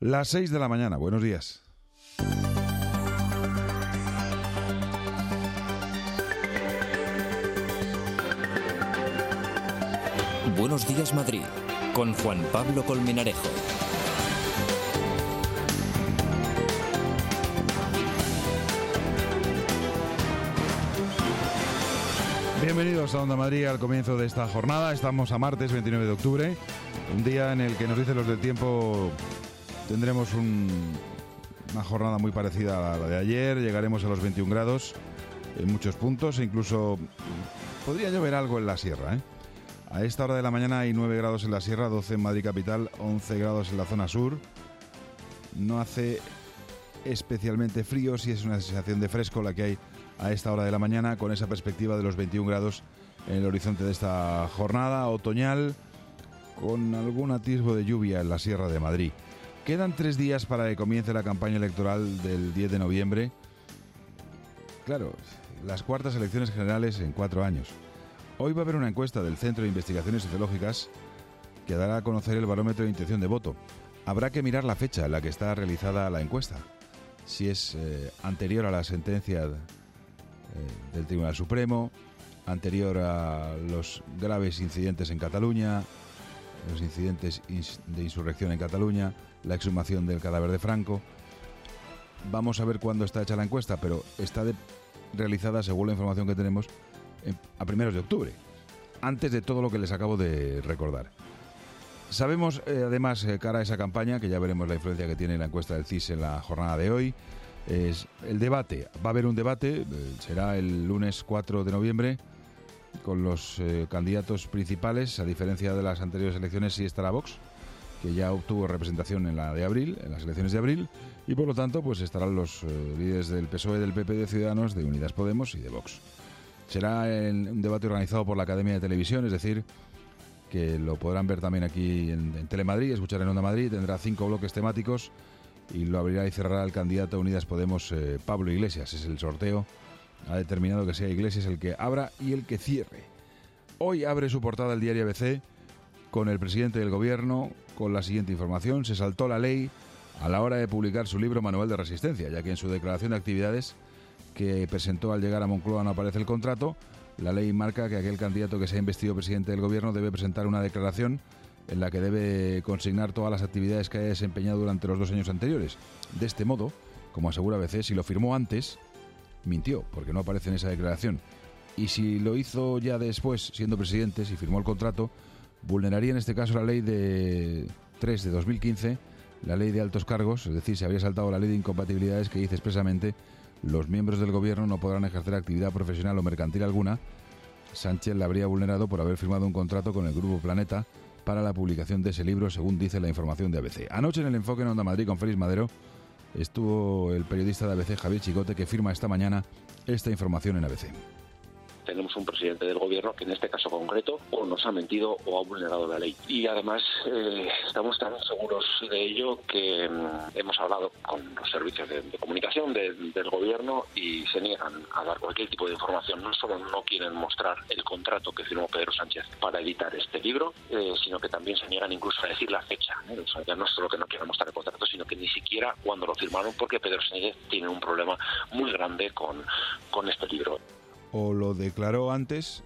Las 6 de la mañana, buenos días. Buenos días, Madrid, con Juan Pablo Colmenarejo. Bienvenidos a Onda Madrid al comienzo de esta jornada. Estamos a martes 29 de octubre, un día en el que nos dicen los del tiempo tendremos una jornada muy parecida a la de ayer. Llegaremos a los 21 grados en muchos puntos e incluso podría llover algo en la sierra, A esta hora de la mañana hay 9 grados en la sierra, 12 en Madrid capital, 11 grados en la zona sur. No hace especialmente frío, sí es una sensación de fresco la que hay a esta hora de la mañana, con esa perspectiva de los 21 grados en el horizonte de esta jornada otoñal, con algún atisbo de lluvia en la Sierra de Madrid. Quedan 3 días para que comience la campaña electoral del 10 de noviembre. Claro, las cuartas elecciones generales en 4 años. Hoy va a haber una encuesta del Centro de Investigaciones Sociológicas que dará a conocer el barómetro de intención de voto. Habrá que mirar la fecha en la que está realizada la encuesta. Si es anterior a la sentencia del Tribunal Supremo, anterior a los graves incidentes en Cataluña, los incidentes de insurrección en Cataluña, la exhumación del cadáver de Franco. Vamos a ver cuándo está hecha la encuesta, pero está realizada, según la información que tenemos, a primeros de octubre, antes de todo lo que les acabo de recordar. Sabemos, además, cara a esa campaña, que ya veremos la influencia que tiene la encuesta del CIS en la jornada de hoy, es el debate. Va a haber un debate, será el lunes 4 de noviembre, con los candidatos principales. A diferencia de las anteriores elecciones, sí estará Vox, que ya obtuvo representación en la de abril, en las elecciones de abril, y por lo tanto pues estarán los líderes del PSOE, del PP, de Ciudadanos, de Unidas Podemos y de Vox. Será un debate organizado por la Academia de Televisión, es decir, que lo podrán ver también aquí en Telemadrid, escuchar en Onda Madrid. Tendrá 5 bloques temáticos y lo abrirá y cerrará el candidato a Unidas Podemos, Pablo Iglesias. Es el sorteo, ha determinado que sea Iglesias el que abra y el que cierre. Hoy abre su portada el diario ABC con el presidente del gobierno con la siguiente información: se saltó la ley a la hora de publicar su libro Manual de Resistencia, ya que en su declaración de actividades que presentó al llegar a Moncloa no aparece el contrato. La ley marca que aquel candidato que sea investido presidente del gobierno debe presentar una declaración en la que debe consignar todas las actividades que haya desempeñado durante los 2 años anteriores. De este modo, como asegura ABC, si lo firmó antes, mintió, porque no aparece en esa declaración. Y si lo hizo ya después, siendo presidente, si firmó el contrato, vulneraría en este caso la ley 3 de 2015, la ley de altos cargos, es decir, se habría saltado la ley de incompatibilidades que dice expresamente: los miembros del gobierno no podrán ejercer actividad profesional o mercantil alguna. Sánchez la habría vulnerado por haber firmado un contrato con el Grupo Planeta para la publicación de ese libro, según dice la información de ABC. Anoche en el Enfoque en Onda Madrid con Félix Madero estuvo el periodista de ABC, Javier Chicote, que firma esta mañana esta información en ABC. Tenemos un presidente del gobierno que en este caso concreto o nos ha mentido o ha vulnerado la ley. Y además estamos tan seguros de ello que hemos hablado con los servicios de comunicación del gobierno y se niegan a dar cualquier tipo de información. No solo no quieren mostrar el contrato que firmó Pedro Sánchez para editar este libro, sino que también se niegan incluso a decir la fecha. O sea, ya no es solo que no quieran mostrar el contrato, sino que ni siquiera cuando lo firmaron, porque Pedro Sánchez tiene un problema muy grande con este libro. O lo declaró antes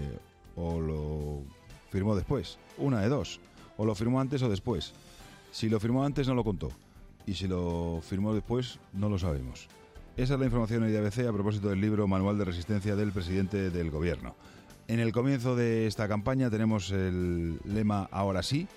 o lo firmó después. Una de dos. O lo firmó antes o después. Si lo firmó antes no lo contó. Y si lo firmó después no lo sabemos. Esa es la información hoy de ABC a propósito del libro Manual de Resistencia del presidente del gobierno. En el comienzo de esta campaña tenemos el lema Ahora sí,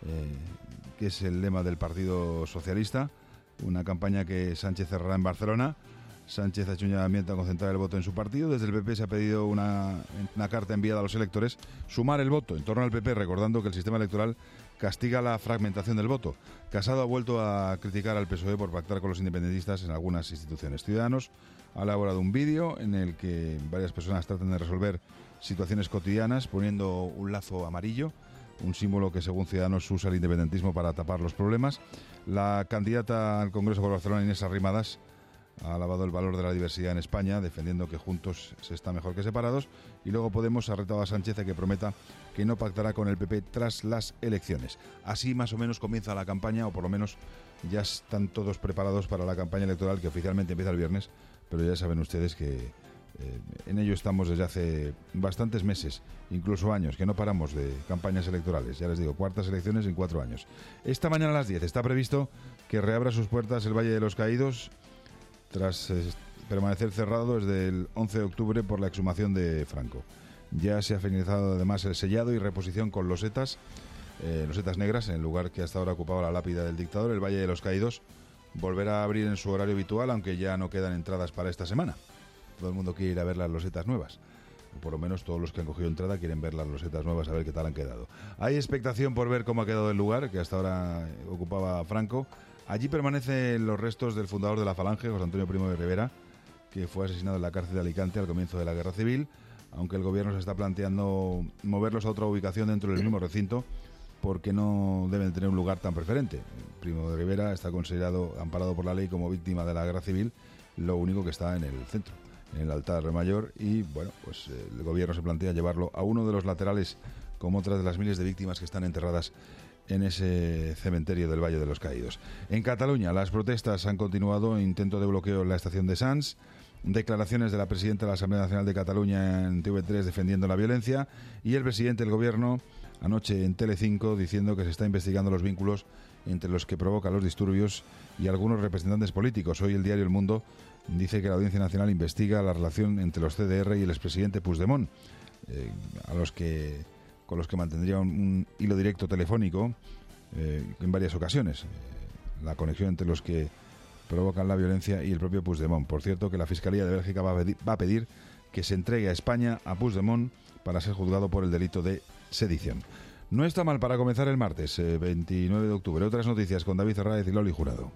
que es el lema del Partido Socialista. Una campaña que Sánchez cerrará en Barcelona. Sánchez ha hecho un llamamiento a concentrar el voto en su partido. Desde el PP se ha pedido una carta enviada a los electores sumar el voto en torno al PP, recordando que el sistema electoral castiga la fragmentación del voto. Casado ha vuelto a criticar al PSOE por pactar con los independentistas en algunas instituciones. Ciudadanos ha elaborado un vídeo en el que varias personas tratan de resolver situaciones cotidianas poniendo un lazo amarillo, un símbolo que según Ciudadanos usa el independentismo para tapar los problemas. La candidata al Congreso por Barcelona, Inés Arrimadas, ha alabado el valor de la diversidad en España, defendiendo que juntos se está mejor que separados. Y luego Podemos ha retado a Sánchez a que prometa que no pactará con el PP tras las elecciones. Así más o menos comienza la campaña, o por lo menos ya están todos preparados para la campaña electoral, que oficialmente empieza el viernes, pero ya saben ustedes que en ello estamos desde hace bastantes meses, incluso años, que no paramos de campañas electorales. Ya les digo, cuartas elecciones en 4 años. Esta mañana a las 10 está previsto que reabra sus puertas el Valle de los Caídos, tras permanecer cerrado desde el 11 de octubre por la exhumación de Franco. Ya se ha finalizado además el sellado y reposición con losetas negras, en el lugar que hasta ahora ocupaba la lápida del dictador. El Valle de los Caídos volverá a abrir en su horario habitual, aunque ya no quedan entradas para esta semana. Todo el mundo quiere ir a ver las losetas nuevas, o por lo menos todos los que han cogido entrada quieren ver las losetas nuevas, a ver qué tal han quedado. Hay expectación por ver cómo ha quedado el lugar que hasta ahora ocupaba Franco. Allí permanecen los restos del fundador de la Falange, José Antonio Primo de Rivera, que fue asesinado en la cárcel de Alicante al comienzo de la Guerra Civil, aunque el gobierno se está planteando moverlos a otra ubicación dentro del mismo recinto, porque no deben tener un lugar tan preferente. Primo de Rivera está considerado, amparado por la ley, como víctima de la Guerra Civil, lo único que está en el centro, en el altar mayor, y bueno, pues el gobierno se plantea llevarlo a uno de los laterales, como otras de las miles de víctimas que están enterradas en ese cementerio del Valle de los Caídos. En Cataluña, las protestas han continuado, intento de bloqueo en la estación de Sants, declaraciones de la presidenta de la Asamblea Nacional de Cataluña en TV3 defendiendo la violencia, y el presidente del gobierno anoche en Telecinco diciendo que se está investigando los vínculos entre los que provocan los disturbios y algunos representantes políticos. Hoy el diario El Mundo dice que la Audiencia Nacional investiga la relación entre los CDR y el expresidente Puigdemont, con los que mantendría un hilo directo telefónico en varias ocasiones. La conexión entre los que provocan la violencia y el propio Puigdemont. Por cierto, que la Fiscalía de Bélgica va a pedir que se entregue a España a Puigdemont para ser juzgado por el delito de sedición. No está mal para comenzar el martes, 29 de octubre. Otras noticias con David Herráez y Loli Jurado.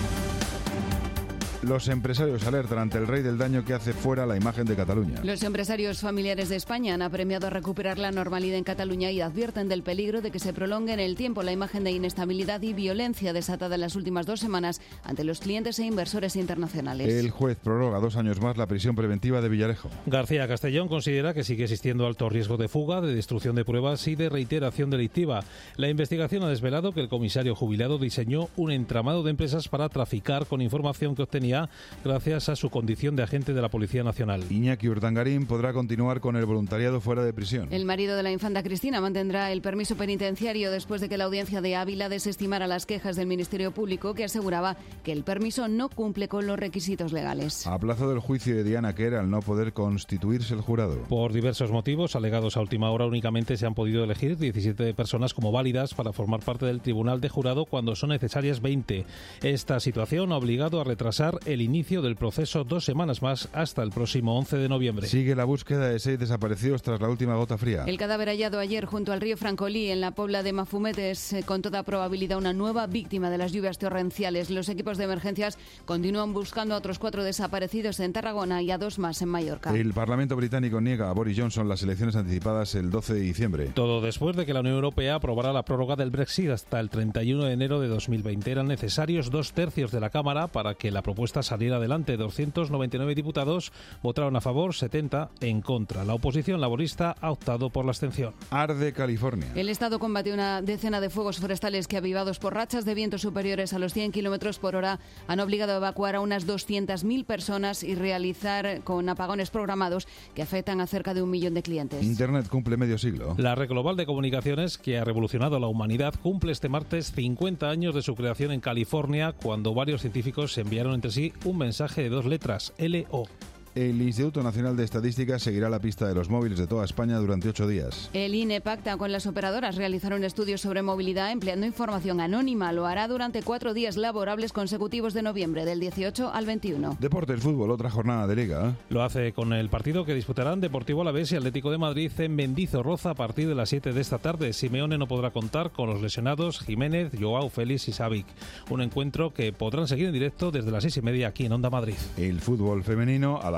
Los empresarios alertan ante el rey del daño que hace fuera la imagen de Cataluña. Los empresarios familiares de España han apremiado a recuperar la normalidad en Cataluña y advierten del peligro de que se prolongue en el tiempo la imagen de inestabilidad y violencia desatada en las últimas 2 semanas ante los clientes e inversores internacionales. El juez prorroga 2 años más la prisión preventiva de Villarejo. García Castellón considera que sigue existiendo alto riesgo de fuga, de destrucción de pruebas y de reiteración delictiva. La investigación ha desvelado que el comisario jubilado diseñó un entramado de empresas para traficar con información que obtenía gracias a su condición de agente de la Policía Nacional. Iñaki Urdangarín podrá continuar con el voluntariado fuera de prisión. El marido de la infanta Cristina mantendrá el permiso penitenciario después de que la audiencia de Ávila desestimara las quejas del Ministerio Público, que aseguraba que el permiso no cumple con los requisitos legales. A plazo del juicio de Diana Quer al no poder constituirse el jurado. Por diversos motivos alegados a última hora, únicamente se han podido elegir 17 personas como válidas para formar parte del Tribunal de Jurado cuando son necesarias 20. Esta situación ha obligado a retrasar el inicio del proceso 2 semanas más hasta el próximo 11 de noviembre. Sigue la búsqueda de 6 desaparecidos tras la última gota fría. El cadáver hallado ayer junto al río Francolí en la Pobla de Mafumet es con toda probabilidad una nueva víctima de las lluvias torrenciales. Los equipos de emergencias continúan buscando a otros 4 desaparecidos en Tarragona y a 2 más en Mallorca. El Parlamento británico niega a Boris Johnson las elecciones anticipadas el 12 de diciembre. Todo después de que la Unión Europea aprobara la prórroga del Brexit hasta el 31 de enero de 2020. Eran necesarios 2/3 de la Cámara para que la propuesta saliera adelante. 299 diputados votaron a favor, 70 en contra. La oposición laborista ha optado por la abstención. Arde California. El Estado combate una decena de fuegos forestales que, avivados por rachas de viento superiores a los 100 kilómetros por hora, han obligado a evacuar a unas 200.000 personas y realizar con apagones programados que afectan a cerca de 1 millón de clientes. Internet cumple medio siglo. La red global de comunicaciones, que ha revolucionado la humanidad, cumple este martes 50 años de su creación en California, cuando varios científicos enviaron entre sí un mensaje de 2 letras, LO. El Instituto Nacional de Estadística seguirá la pista de los móviles de toda España durante 8 días. El INE pacta con las operadoras realizar un estudio sobre movilidad empleando información anónima. Lo hará durante 4 días laborables consecutivos de noviembre, del 18 al 21. Deportes, fútbol, otra jornada de Liga. Lo hace con el partido que disputarán Deportivo Alavés y Atlético de Madrid en Mendizorroza a partir de las 7 de esta tarde. Simeone no podrá contar con los lesionados Jiménez, Joao Félix y Savic. Un encuentro que podrán seguir en directo desde las 6:30 aquí en Onda Madrid. El fútbol femenino a la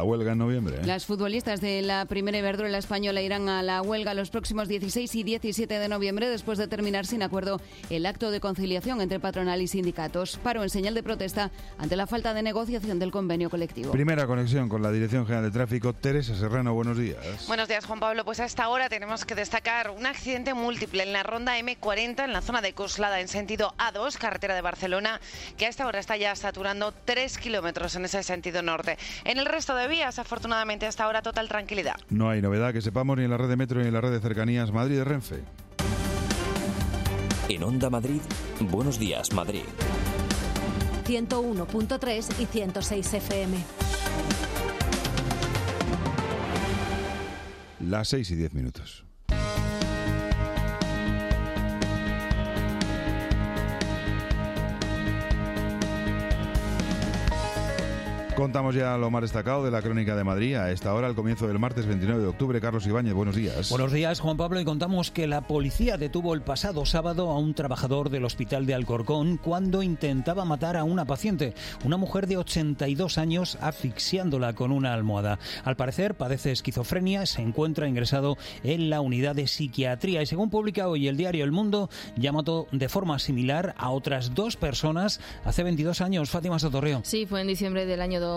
huelga en noviembre. Las futbolistas de la Primera Iberdrola española irán a la huelga los próximos 16 y 17 de noviembre después de terminar sin acuerdo el acto de conciliación entre patronal y sindicatos. Paro en señal de protesta ante la falta de negociación del convenio colectivo. Primera conexión con la Dirección General de Tráfico. Teresa Serrano, buenos días. Buenos días, Juan Pablo. Pues a esta hora tenemos que destacar un accidente múltiple en la ronda M40 en la zona de Coslada en sentido A2, carretera de Barcelona, que a esta hora está ya saturando 3 kilómetros en ese sentido norte. En el resto de vías, afortunadamente, hasta ahora total tranquilidad. No hay novedad que sepamos ni en la red de metro ni en la red de cercanías Madrid de Renfe. En Onda Madrid, Buenos Días Madrid. 101.3 y 106 FM. Las 6 y 10 minutos. Contamos ya lo más destacado de la Crónica de Madrid a esta hora, al comienzo del martes 29 de octubre. Carlos Ibáñez, buenos días. Buenos días, Juan Pablo, y contamos que la policía detuvo el pasado sábado a un trabajador del hospital de Alcorcón cuando intentaba matar a una paciente, una mujer de 82 años, asfixiándola con una almohada. Al parecer padece esquizofrenia, se encuentra ingresado en la unidad de psiquiatría y, según publica hoy el diario El Mundo, ya mató de forma similar a otras 2 personas hace 22 años. Fátima Sotorreo. Sí, fue en diciembre del año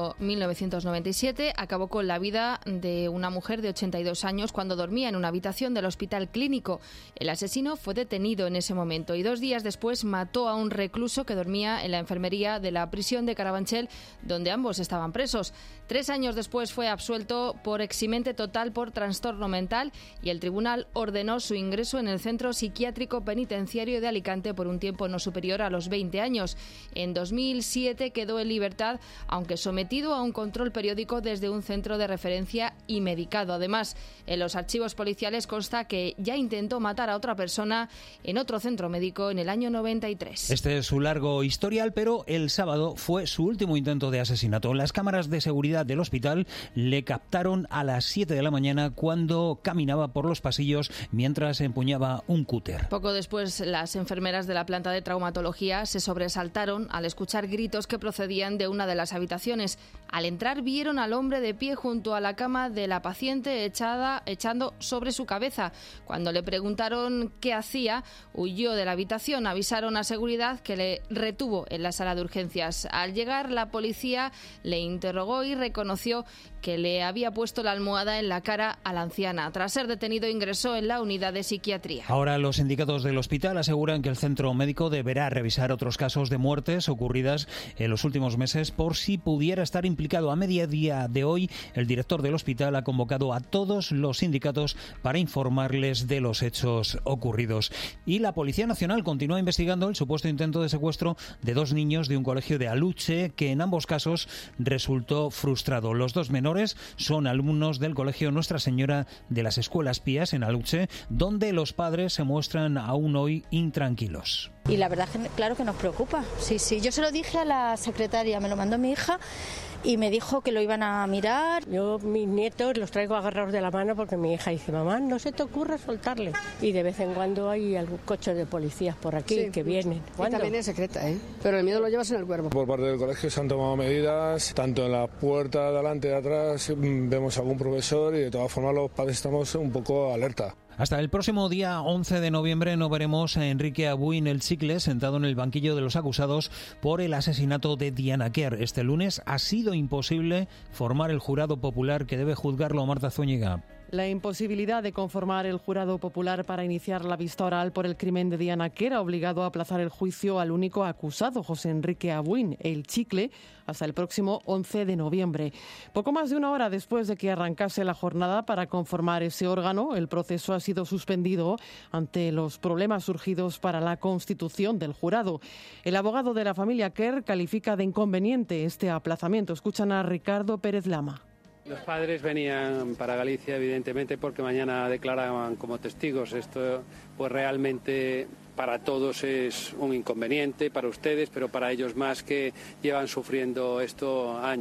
1997, acabó con la vida de una mujer de 82 años cuando dormía en una habitación del hospital clínico. El asesino fue detenido en ese momento y 2 días después mató a un recluso que dormía en la enfermería de la prisión de Carabanchel, donde ambos estaban presos. 3 años después fue absuelto por eximente total por trastorno mental y el tribunal ordenó su ingreso en el Centro Psiquiátrico Penitenciario de Alicante por un tiempo no superior a los 20 años. En 2007 quedó en libertad, aunque sometido a un control periódico desde un centro de referencia y medicado. Además, en los archivos policiales consta que ya intentó matar a otra persona en otro centro médico en el año 93. Este es su largo historial, pero el sábado fue su último intento de asesinato. Las cámaras de seguridad del hospital le captaron a las 7 de la mañana cuando caminaba por los pasillos mientras empuñaba un cúter. Poco después, las enfermeras de la planta de traumatología se sobresaltaron al escuchar gritos que procedían de una de las habitaciones. Al entrar vieron al hombre de pie junto a la cama de la paciente echando sobre su cabeza. Cuando le preguntaron qué hacía, huyó de la habitación. Avisaron a seguridad que le retuvo en la sala de urgencias. Al llegar, la policía le interrogó y reconoció que le había puesto la almohada en la cara a la anciana. Tras ser detenido, ingresó en la unidad de psiquiatría. Ahora los sindicatos del hospital aseguran que el centro médico deberá revisar otros casos de muertes ocurridas en los últimos meses por si pudiera estar implicado. A mediodía de hoy, el director del hospital ha convocado a todos los sindicatos para informarles de los hechos ocurridos. Y la Policía Nacional continúa investigando el supuesto intento de secuestro de 2 niños de un colegio de Aluche, que en ambos casos resultó frustrado. Los 2 menores son alumnos del colegio Nuestra Señora de las Escuelas Pías en Aluche, donde los padres se muestran aún hoy intranquilos. Y la verdad es que claro que nos preocupa. Sí, yo se lo dije a la secretaria, me lo mandó mi hija y me dijo que lo iban a mirar. Yo mis nietos los traigo agarrados de la mano porque mi hija dice, mamá, no se te ocurra soltarle. Y de vez en cuando hay algún coche de policías por aquí que vienen. Y también es secreta, ¿eh? Pero el miedo lo llevas en el cuerpo. Por parte del colegio se han tomado medidas, tanto en la puerta de adelante y de atrás vemos algún profesor y de todas formas los padres estamos un poco alerta. Hasta el próximo día 11 de noviembre no veremos a Enrique Abuin el Chicle sentado en el banquillo de los acusados por el asesinato de Diana Quer. Este lunes ha sido imposible formar el jurado popular que debe juzgarlo. Marta Zúñiga. La imposibilidad de conformar el jurado popular para iniciar la vista oral por el crimen de Diana Quer ha obligado a aplazar el juicio al único acusado, José Enrique Abuin, el Chicle, hasta el próximo 11 de noviembre. Poco más de una hora después de que arrancase la jornada para conformar ese órgano, el proceso ha sido suspendido ante los problemas surgidos para la constitución del jurado. El abogado de la familia Quer califica de inconveniente este aplazamiento. Escuchan a Ricardo Pérez Lama. Los padres venían para Galicia, evidentemente, porque mañana declaraban como testigos. Esto, pues realmente para todos es un inconveniente, para ustedes, pero para ellos más, que llevan sufriendo esto años.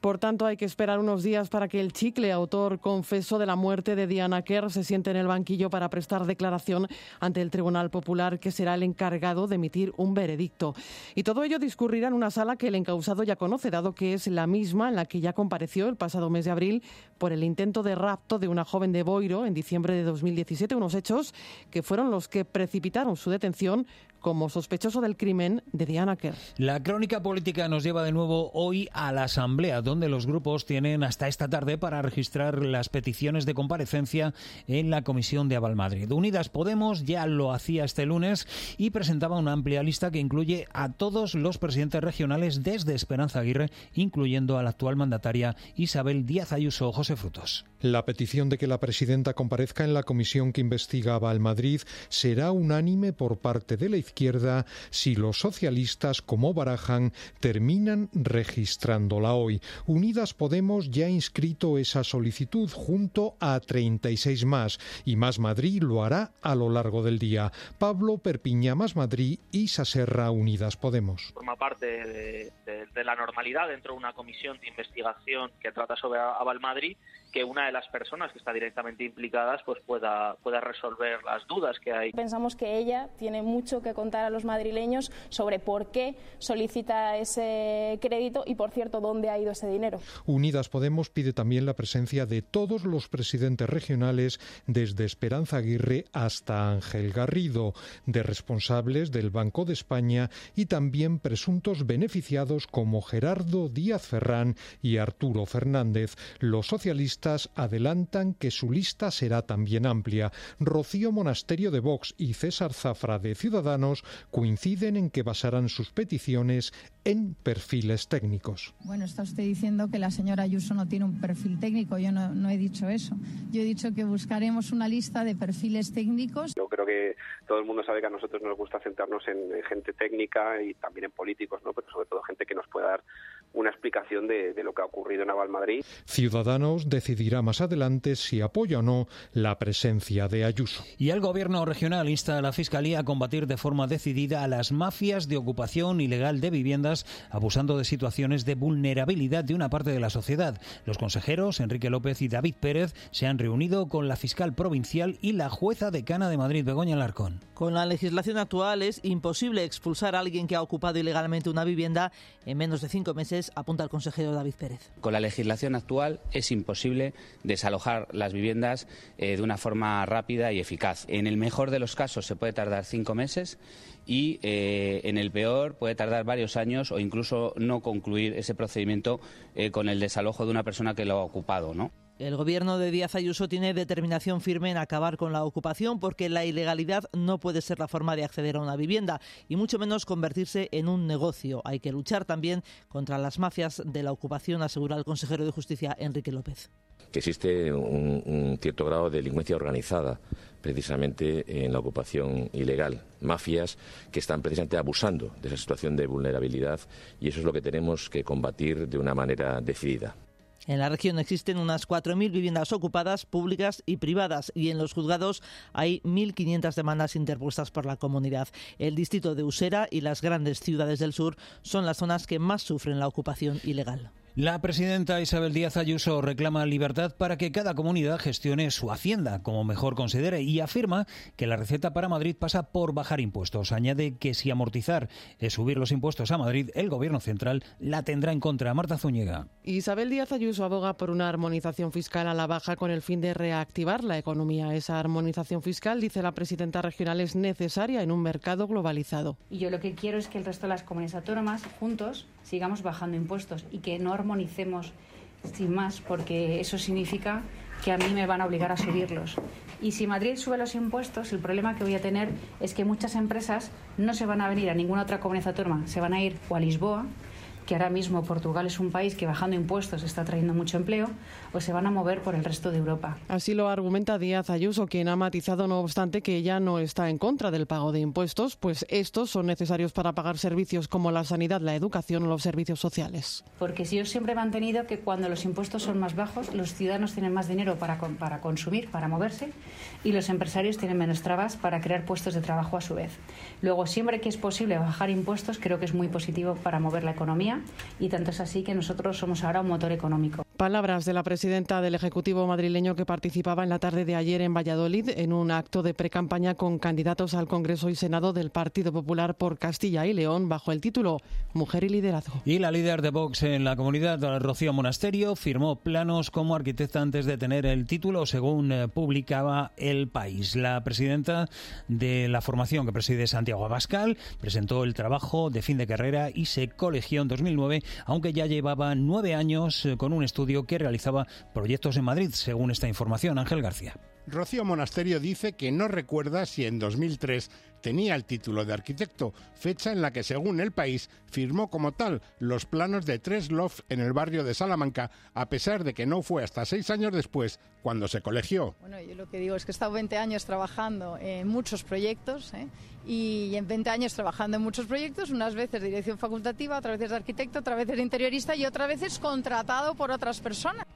Por tanto, hay que esperar unos días para que el chicle, autor confeso de la muerte de Diana Kerr, se siente en el banquillo para prestar declaración ante el Tribunal Popular, que será el encargado de emitir un veredicto. Y todo ello discurrirá en una sala que el encausado ya conoce, dado que es la misma en la que ya compareció el pasado mes de abril por el intento de rapto de una joven de Boiro en diciembre de 2017, unos hechos que fueron los que precipitaron su detención como sospechoso del crimen de Diana Kerr. La crónica política nos lleva de nuevo hoy a la Asamblea, donde los grupos tienen hasta esta tarde para registrar las peticiones de comparecencia en la Comisión de Avalmadrid. Unidas Podemos ya lo hacía este lunes y presentaba una amplia lista que incluye a todos los presidentes regionales desde Esperanza Aguirre, incluyendo a la actual mandataria Isabel Díaz Ayuso. José Frutos. La petición de que la presidenta comparezca en la comisión que investiga Avalmadrid será unánime por parte de la izquierda si los socialistas, como barajan, terminan registrándola hoy. Unidas Podemos ya ha inscrito esa solicitud junto a 36 más y Más Madrid lo hará a lo largo del día. Pablo Perpiña, Más Madrid, y Saserra, Unidas Podemos. Forma parte de la normalidad dentro de una comisión de investigación que trata sobre Avalmadrid, que una de las personas que está directamente implicadas pues pueda resolver las dudas que hay. Pensamos que ella tiene mucho que contar a los madrileños sobre por qué solicita ese crédito y, por cierto, dónde ha ido ese dinero. Unidas Podemos pide también la presencia de todos los presidentes regionales, desde Esperanza Aguirre hasta Ángel Garrido, de responsables del Banco de España y también presuntos beneficiados como Gerardo Díaz Ferrán y Arturo Fernández. Los socialistas adelantan que su lista será también amplia. Rocío Monasterio de Vox y César Zafra de Ciudadanos coinciden en que basarán sus peticiones en perfiles técnicos. Bueno, está usted diciendo que la señora Ayuso no tiene un perfil técnico. Yo no he dicho eso. Yo he dicho que buscaremos una lista de perfiles técnicos. Yo creo que todo el mundo sabe que a nosotros nos gusta centrarnos en gente técnica y también en políticos, ¿no? Pero sobre todo gente que nos pueda dar una explicación de lo que ha ocurrido en Avalmadrid. Ciudadanos decidirá más adelante si apoya o no la presencia de Ayuso. Y el Gobierno regional insta a la Fiscalía a combatir de forma decidida a las mafias de ocupación ilegal de viviendas, abusando de situaciones de vulnerabilidad de una parte de la sociedad. Los consejeros Enrique López y David Pérez se han reunido con la fiscal provincial y la jueza decana de Madrid, Begoña Alarcón. Con la legislación actual es imposible expulsar a alguien que ha ocupado ilegalmente una vivienda en menos de 5 meses, apunta el consejero David Pérez. Con la legislación actual es imposible desalojar las viviendas de una forma rápida y eficaz. En el mejor de los casos se puede tardar 5 meses y en el peor puede tardar varios años o incluso no concluir ese procedimiento con el desalojo de una persona que lo ha ocupado, ¿no? El gobierno de Díaz Ayuso tiene determinación firme en acabar con la ocupación, porque la ilegalidad no puede ser la forma de acceder a una vivienda y mucho menos convertirse en un negocio. Hay que luchar también contra las mafias de la ocupación, asegura el consejero de Justicia Enrique López. Que existe un cierto grado de delincuencia organizada precisamente en la ocupación ilegal, mafias que están precisamente abusando de esa situación de vulnerabilidad, y eso es lo que tenemos que combatir de una manera decidida. En la región existen unas 4.000 viviendas ocupadas, públicas y privadas, y en los juzgados hay 1.500 demandas interpuestas por la comunidad. El distrito de Usera y las grandes ciudades del sur son las zonas que más sufren la ocupación ilegal. La presidenta Isabel Díaz Ayuso reclama libertad para que cada comunidad gestione su hacienda como mejor considere y afirma que la receta para Madrid pasa por bajar impuestos. Añade que si amortizar es subir los impuestos a Madrid, el Gobierno central la tendrá en contra. Marta Zúñiga. Isabel Díaz Ayuso aboga por una armonización fiscal a la baja con el fin de reactivar la economía. Esa armonización fiscal, dice la presidenta regional, es necesaria en un mercado globalizado. Y yo lo que quiero es que el resto de las comunidades autónomas juntos sigamos bajando impuestos y que no armonicemos sin más, porque eso significa que a mí me van a obligar a subirlos. Y si Madrid sube los impuestos, el problema que voy a tener es que muchas empresas no se van a venir a ninguna otra comunidad autónoma, se van a ir o a Lisboa, que ahora mismo Portugal es un país que bajando impuestos está trayendo mucho empleo, o se van a mover por el resto de Europa. Así lo argumenta Díaz Ayuso, quien ha matizado, no obstante, que ella no está en contra del pago de impuestos, pues estos son necesarios para pagar servicios como la sanidad, la educación o los servicios sociales. Porque si yo siempre he mantenido que cuando los impuestos son más bajos, los ciudadanos tienen más dinero para consumir, para moverse, y los empresarios tienen menos trabas para crear puestos de trabajo a su vez. Luego, siempre que es posible bajar impuestos, creo que es muy positivo para mover la economía España, y tanto es así que nosotros somos ahora un motor económico. Palabras de la presidenta del Ejecutivo madrileño que participaba en la tarde de ayer en Valladolid en un acto de precampaña con candidatos al Congreso y Senado del Partido Popular por Castilla y León bajo el título Mujer y Liderazgo. Y la líder de Vox en la comunidad, Rocío Monasterio, firmó planos como arquitecta antes de tener el título, según publicaba El País. La presidenta de la formación que preside, Santiago Abascal, presentó el trabajo de fin de carrera y se colegió en 2009, aunque ya llevaba 9 años con un estudio que realizaba proyectos en Madrid, según esta información. Ángel García. Rocío Monasterio dice que no recuerda si en 2003 tenía el título de arquitecto, fecha en la que, según El País, firmó como tal los planos de 3 lofts en el barrio de Salamanca, a pesar de que no fue hasta 6 años después cuando se colegió. Bueno, yo lo que digo es que he estado 20 años trabajando en muchos proyectos, y en 20 años trabajando en muchos proyectos, unas veces de dirección facultativa, otras veces de arquitecto, otras veces de interiorista y otras veces contratado por otras personas.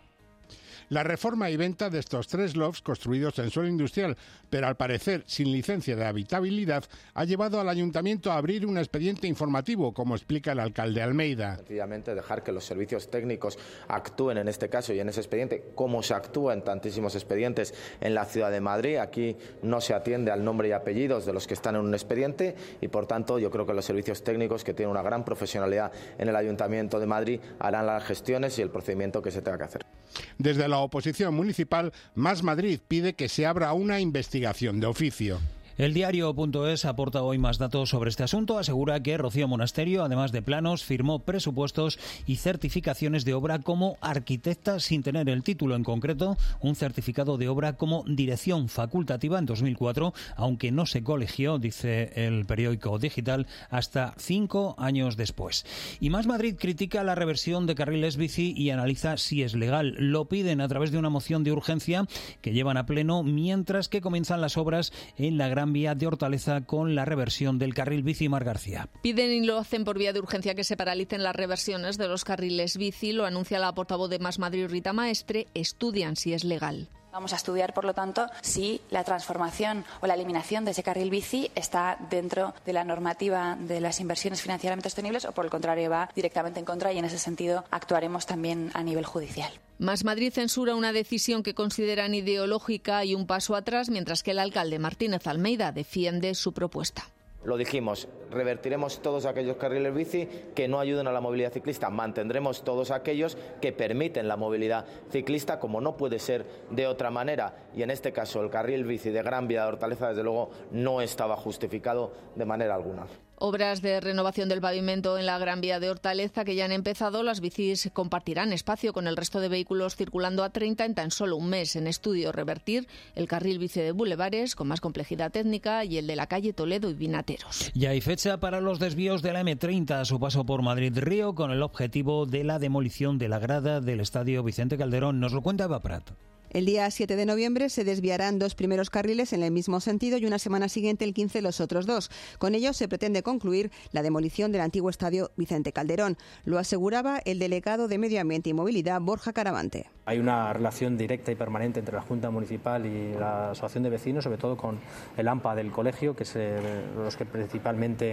La reforma y venta de estos 3 lofts construidos en suelo industrial, pero al parecer sin licencia de habitabilidad, ha llevado al ayuntamiento a abrir un expediente informativo, como explica el alcalde Almeida. Sencillamente dejar que los servicios técnicos actúen en este caso y en ese expediente, como se actúa en tantísimos expedientes en la ciudad de Madrid. Aquí no se atiende al nombre y apellidos de los que están en un expediente y, por tanto, yo creo que los servicios técnicos, que tienen una gran profesionalidad en el Ayuntamiento de Madrid, harán las gestiones y el procedimiento que se tenga que hacer. Desde la oposición municipal, Más Madrid pide que se abra una investigación de oficio. El diario.es aporta hoy más datos sobre este asunto. Asegura que Rocío Monasterio, además de planos, firmó presupuestos y certificaciones de obra como arquitecta sin tener el título, en concreto un certificado de obra como dirección facultativa en 2004, aunque no se colegió, dice el periódico digital, hasta 5 años después. Y Más Madrid critica la reversión de carriles bici y analiza si es legal. Lo piden a través de una moción de urgencia que llevan a pleno mientras que comienzan las obras en la Gran Vía de Hortaleza con la reversión del carril bici. Mar García. Piden y lo hacen por vía de urgencia que se paralicen las reversiones de los carriles bici. Lo anuncia la portavoz de Más Madrid, Rita Maestre. Estudian si es legal. Vamos a estudiar, por lo tanto, si la transformación o la eliminación de ese carril bici está dentro de la normativa de las inversiones financieramente sostenibles o, por el contrario, va directamente en contra, y en ese sentido actuaremos también a nivel judicial. Más Madrid censura una decisión que consideran ideológica y un paso atrás, mientras que el alcalde Martínez Almeida defiende su propuesta. Lo dijimos, revertiremos todos aquellos carriles bici que no ayuden a la movilidad ciclista, mantendremos todos aquellos que permiten la movilidad ciclista, como no puede ser de otra manera, y en este caso el carril bici de Gran Vía de Hortaleza desde luego no estaba justificado de manera alguna. Obras de renovación del pavimento en la Gran Vía de Hortaleza que ya han empezado. Las bicis compartirán espacio con el resto de vehículos circulando a 30 en tan solo un mes. En estudio revertir el carril bici de Bulevares con más complejidad técnica y el de la calle Toledo y Vinateros. Ya hay fecha para los desvíos de la M30 a su paso por Madrid-Río con el objetivo de la demolición de la grada del Estadio Vicente Calderón. Nos lo cuenta Eva Prat. El día 7 de noviembre se desviarán 2 primeros carriles en el mismo sentido y una semana siguiente, el 15, los otros 2. Con ello se pretende concluir la demolición del antiguo estadio Vicente Calderón. Lo aseguraba el delegado de Medio Ambiente y Movilidad, Borja Caravante. Hay una relación directa y permanente entre la Junta Municipal y la Asociación de Vecinos, sobre todo con el AMPA del colegio, que es los que principalmente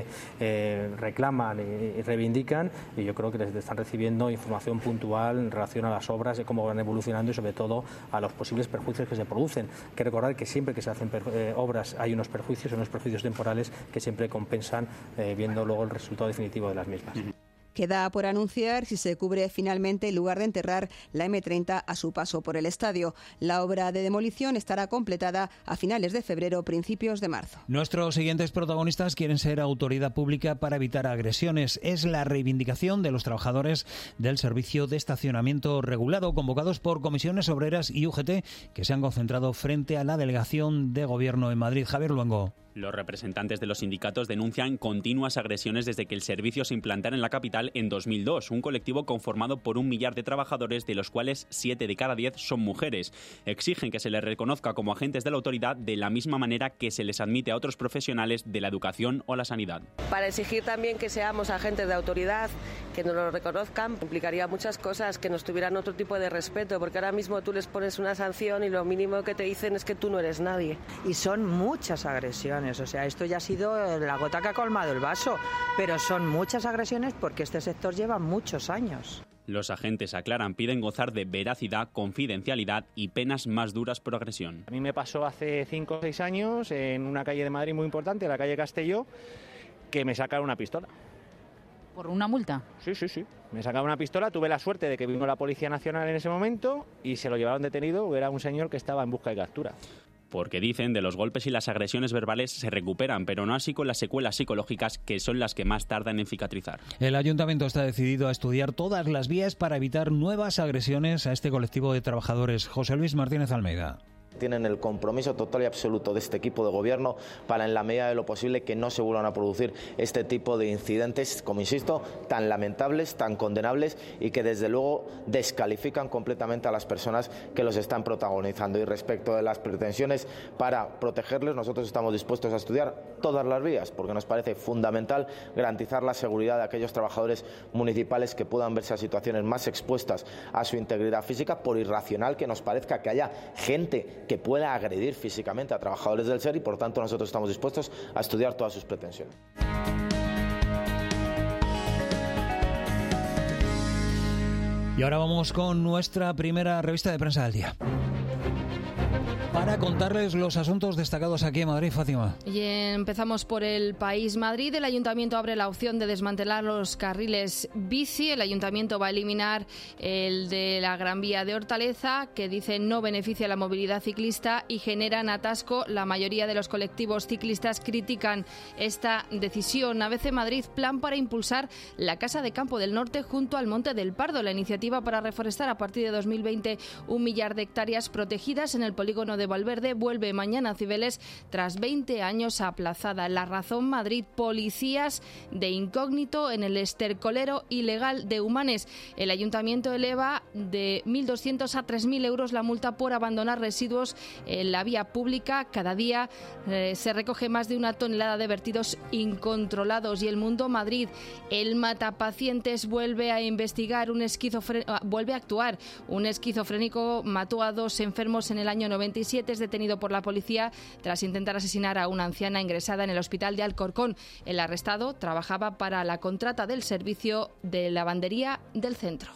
reclaman y reivindican, y yo creo que les están recibiendo información puntual en relación a las obras, de cómo van evolucionando y sobre todo a los posibles perjuicios que se producen. Hay que recordar que siempre que se hacen obras hay unos perjuicios temporales que siempre compensan viendo luego el resultado definitivo de las mismas. Queda por anunciar si se cubre finalmente el lugar de enterrar la M30 a su paso por el estadio. La obra de demolición estará completada a finales de febrero, principios de marzo. Nuestros siguientes protagonistas quieren ser autoridad pública para evitar agresiones. Es la reivindicación de los trabajadores del servicio de estacionamiento regulado, convocados por comisiones obreras y UGT, que se han concentrado frente a la delegación de Gobierno en Madrid. Javier Luengo. Los representantes de los sindicatos denuncian continuas agresiones desde que el servicio se implantara en la capital en 2002, un colectivo conformado por 1 millar de trabajadores, de los cuales 7 de cada 10 son mujeres. Exigen que se les reconozca como agentes de la autoridad de la misma manera que se les admite a otros profesionales de la educación o la sanidad. Para exigir también que seamos agentes de autoridad, que nos lo reconozcan, implicaría muchas cosas, que nos tuvieran otro tipo de respeto, porque ahora mismo tú les pones una sanción y lo mínimo que te dicen es que tú no eres nadie. Y son muchas agresiones. agresiones. O sea, esto ya ha sido la gota que ha colmado el vaso, pero son muchas agresiones porque este sector lleva muchos años. Los agentes aclaran, piden gozar de veracidad, confidencialidad y penas más duras por agresión. A mí me pasó hace 5 o 6 años en una calle de Madrid muy importante, la calle Castelló, que me sacaron una pistola. ¿Por una multa? Sí. Me sacaron una pistola, tuve la suerte de que vino la Policía Nacional en ese momento y se lo llevaron detenido, era un señor que estaba en busca de captura. Porque dicen, de los golpes y las agresiones verbales se recuperan, pero no así con las secuelas psicológicas, que son las que más tardan en cicatrizar. El ayuntamiento está decidido a estudiar todas las vías para evitar nuevas agresiones a este colectivo de trabajadores. José Luis Martínez Almeida. Tienen el compromiso total y absoluto de este equipo de gobierno para, en la medida de lo posible, que no se vuelvan a producir este tipo de incidentes, como insisto, tan lamentables, tan condenables y que desde luego descalifican completamente a las personas que los están protagonizando. Y respecto de las pretensiones para protegerles, nosotros estamos dispuestos a estudiar todas las vías, porque nos parece fundamental garantizar la seguridad de aquellos trabajadores municipales que puedan verse a situaciones más expuestas a su integridad física, por irracional que nos parezca que haya gente que pueda agredir físicamente a trabajadores del SER, y por tanto nosotros estamos dispuestos a estudiar todas sus pretensiones. Y ahora vamos con nuestra primera revista de prensa del día, para contarles los asuntos destacados aquí en Madrid. Fátima. Y empezamos por El País. Madrid. El Ayuntamiento abre la opción de desmantelar los carriles bici. El Ayuntamiento va a eliminar el de la Gran Vía de Hortaleza, que dice no beneficia la movilidad ciclista y generan atasco. La mayoría de los colectivos ciclistas critican esta decisión. ABC Madrid. Plan para impulsar la Casa de Campo del Norte junto al Monte del Pardo. La iniciativa para reforestar a partir de 2020 1 millar de hectáreas protegidas en el polígono de Valverde vuelve mañana a Cibeles tras 20 años aplazada. La Razón. Madrid. Policías de incógnito en el estercolero ilegal de Humanes. El Ayuntamiento eleva de 1.200 a 3.000 euros la multa por abandonar residuos en la vía pública. Cada día se recoge más de 1 tonelada de vertidos incontrolados. Y El Mundo. Madrid. El matapacientes vuelve a investigar vuelve a actuar. Un esquizofrénico mató a 2 enfermos en el año 97. Es detenido por la policía tras intentar asesinar a una anciana ingresada en el hospital de Alcorcón. El arrestado trabajaba para la contrata del servicio de lavandería del centro.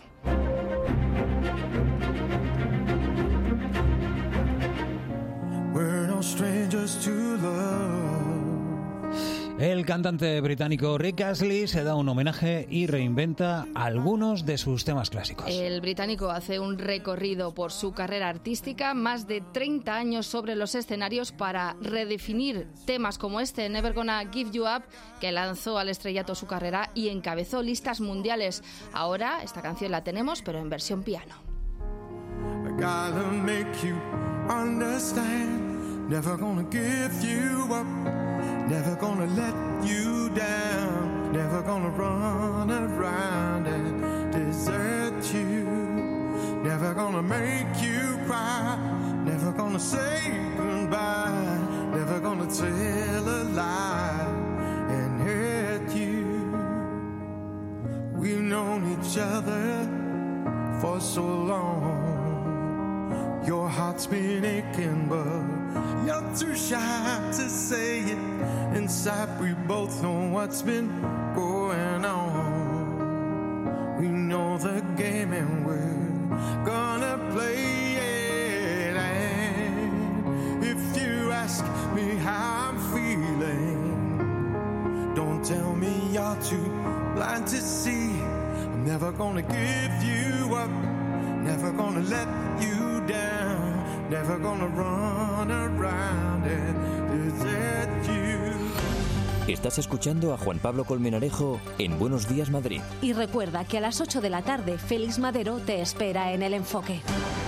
We're no strangers to love. El cantante británico Rick Astley se da un homenaje y reinventa algunos de sus temas clásicos. El británico hace un recorrido por su carrera artística, más de 30 años sobre los escenarios, para redefinir temas como este, Never Gonna Give You Up, que lanzó al estrellato su carrera y encabezó listas mundiales. Ahora esta canción la tenemos, pero en versión piano. I gotta make you understand. Never gonna give you up. Never gonna let you down. Never gonna run around and desert you. Never gonna make you cry. Never gonna say goodbye. Never gonna tell a lie and hurt you. We've known each other for so long. Your heart's been aching, but you're too shy to say it. Inside we both know what's been going on. We know the game and we're gonna play it. And if you ask me how I'm feeling, don't tell me you're too blind to see. I'm never gonna give you up. Never gonna let you down. Never gonna run around and desert you. Estás escuchando a Juan Pablo Colmenarejo en Buenos Días Madrid. Y recuerda que a las 8 de la tarde Félix Madero te espera en El Enfoque.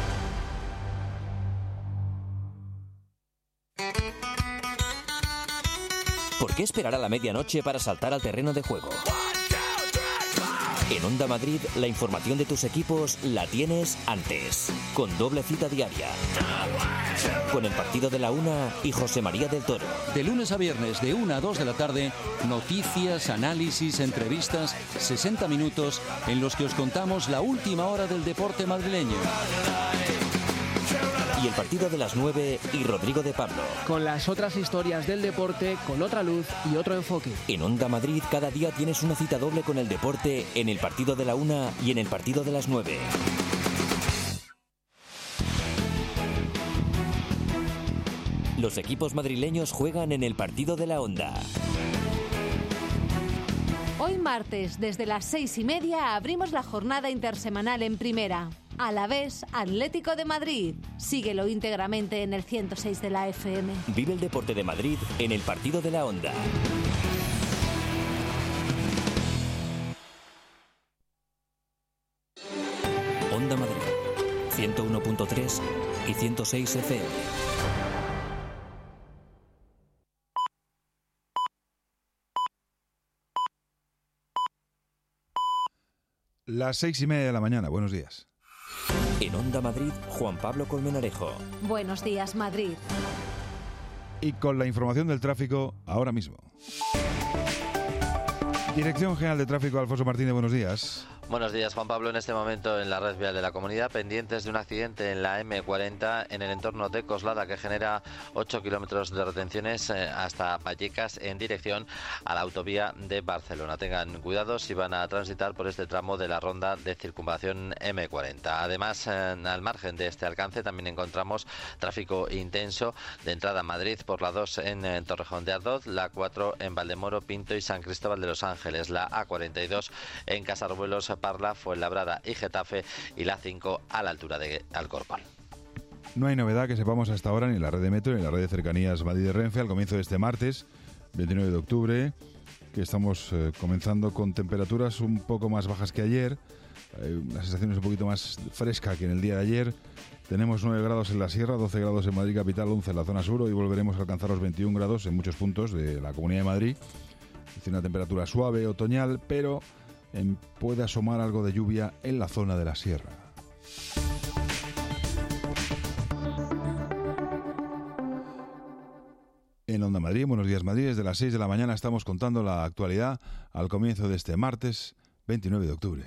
¿Por qué esperar a la medianoche para saltar al terreno de juego? En Onda Madrid, la información de tus equipos la tienes antes, con doble cita diaria. Con el partido de la 1 y José María del Toro. De lunes a viernes, de 1 a 2 de la tarde, noticias, análisis, entrevistas, 60 minutos en los que os contamos la última hora del deporte madrileño. Y el partido de las 9 y Rodrigo de Pablo. Con las otras historias del deporte, con otra luz y otro enfoque. En Onda Madrid cada día tienes una cita doble con el deporte en el partido de la 1 y en el partido de las 9. Los equipos madrileños juegan en el partido de la Onda. Hoy martes, desde las 6:30, abrimos la jornada intersemanal en Primera. Alavés, Atlético de Madrid. Síguelo íntegramente en el 106 de la FM. Vive el deporte de Madrid en el partido de la Onda. Onda Madrid, 101.3 y 106 FM. Las 6:30 de la mañana, buenos días. En Onda Madrid, Juan Pablo Colmenarejo. Buenos días, Madrid. Y con la información del tráfico, ahora mismo. Dirección General de Tráfico, Alfonso Martínez, buenos días. Buenos días, Juan Pablo. En este momento en la red vial de la comunidad, pendientes de un accidente en la M40 en el entorno de Coslada que genera 8 kilómetros de retenciones hasta Vallecas en dirección a la autovía de Barcelona. Tengan cuidado si van a transitar por este tramo de la ronda de circunvalación M40. Además, al margen de este alcance también encontramos tráfico intenso de entrada a Madrid por la 2 en Torrejón de Ardoz, la 4 en Valdemoro, Pinto y San Cristóbal de los Ángeles, la A42 en Casarruelos, Parla, Fuenlabrada y Getafe y la 5 a la altura de Alcorcón. No hay novedad que sepamos hasta ahora ni en la red de metro ni en la red de cercanías Madrid de Renfe al comienzo de este martes, 29 de octubre, que estamos comenzando con temperaturas un poco más bajas que ayer, la sensación es un poquito más fresca que en el día de ayer. Tenemos 9 grados en la sierra, 12 grados en Madrid capital, 11 en la zona sur. Hoy volveremos a alcanzar los 21 grados en muchos puntos de la Comunidad de Madrid. Es una temperatura suave, otoñal, pero puede asomar algo de lluvia en la zona de la sierra. En Onda Madrid, buenos días Madrid, desde las 6 de la mañana estamos contando la actualidad al comienzo de este martes 29 de octubre.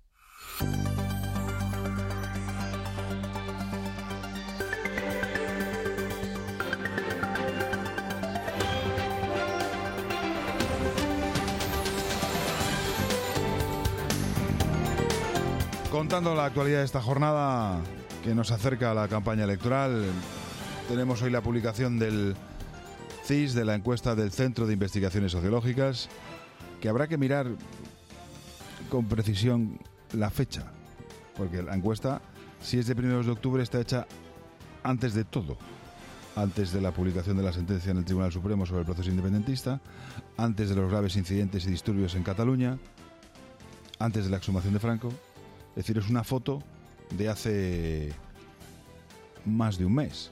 Contando la actualidad de esta jornada que nos acerca a la campaña electoral, tenemos hoy la publicación del CIS, de la encuesta del Centro de Investigaciones Sociológicas, que habrá que mirar con precisión la fecha, porque la encuesta, si es de 1 de octubre, está hecha antes de todo, antes de la publicación de la sentencia en el Tribunal Supremo sobre el proceso independentista, antes de los graves incidentes y disturbios en Cataluña, antes de la exhumación de Franco. Es decir, es una foto de hace más de un mes.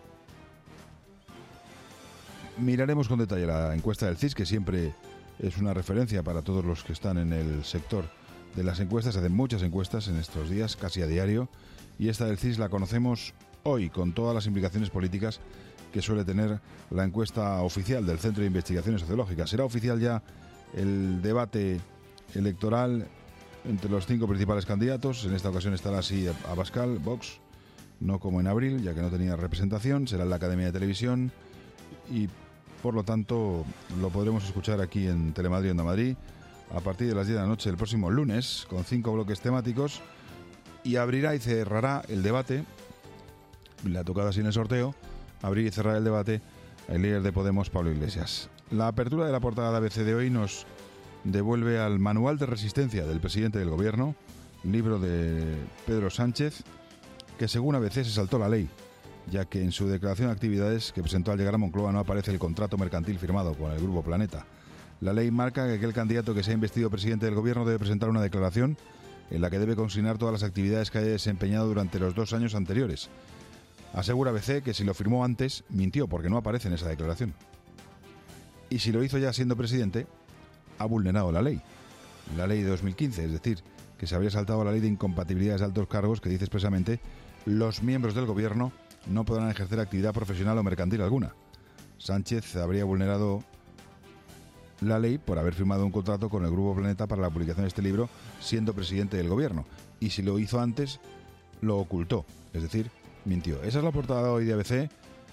Miraremos con detalle la encuesta del CIS, que siempre es una referencia para todos los que están en el sector de las encuestas. Se hacen muchas encuestas en estos días, casi a diario, y esta del CIS la conocemos hoy, con todas las implicaciones políticas que suele tener la encuesta oficial del Centro de Investigaciones Sociológicas. Será oficial ya el debate electoral entre los 5 principales candidatos. En esta ocasión estará así Abascal, Vox, no como en abril, ya que no tenía representación. Será en la Academia de Televisión y, por lo tanto, lo podremos escuchar aquí en Telemadrid, Onda Madrid, a partir de las 10 de la noche del próximo lunes, con 5 bloques temáticos, y abrirá y cerrará el debate. Le ha tocado así en el sorteo abrir y cerrar el debate el líder de Podemos, Pablo Iglesias. La apertura de la portada de ABC de hoy nos devuelve al Manual de Resistencia del presidente del Gobierno, libro de Pedro Sánchez, que según ABC se saltó la ley, ya que en su declaración de actividades que presentó al llegar a Moncloa no aparece el contrato mercantil firmado con el Grupo Planeta. La ley marca que aquel candidato que sea investido presidente del Gobierno debe presentar una declaración en la que debe consignar todas las actividades que haya desempeñado durante los 2 años anteriores. Asegura ABC que si lo firmó antes, mintió, porque no aparece en esa declaración. Y si lo hizo ya siendo presidente, ha vulnerado la ley de 2015, es decir, que se habría saltado la ley de incompatibilidades de altos cargos, que dice expresamente: los miembros del Gobierno no podrán ejercer actividad profesional o mercantil alguna. Sánchez habría vulnerado la ley por haber firmado un contrato con el Grupo Planeta para la publicación de este libro, siendo presidente del Gobierno. Y si lo hizo antes, lo ocultó, es decir, mintió. Esa es la portada hoy de ABC.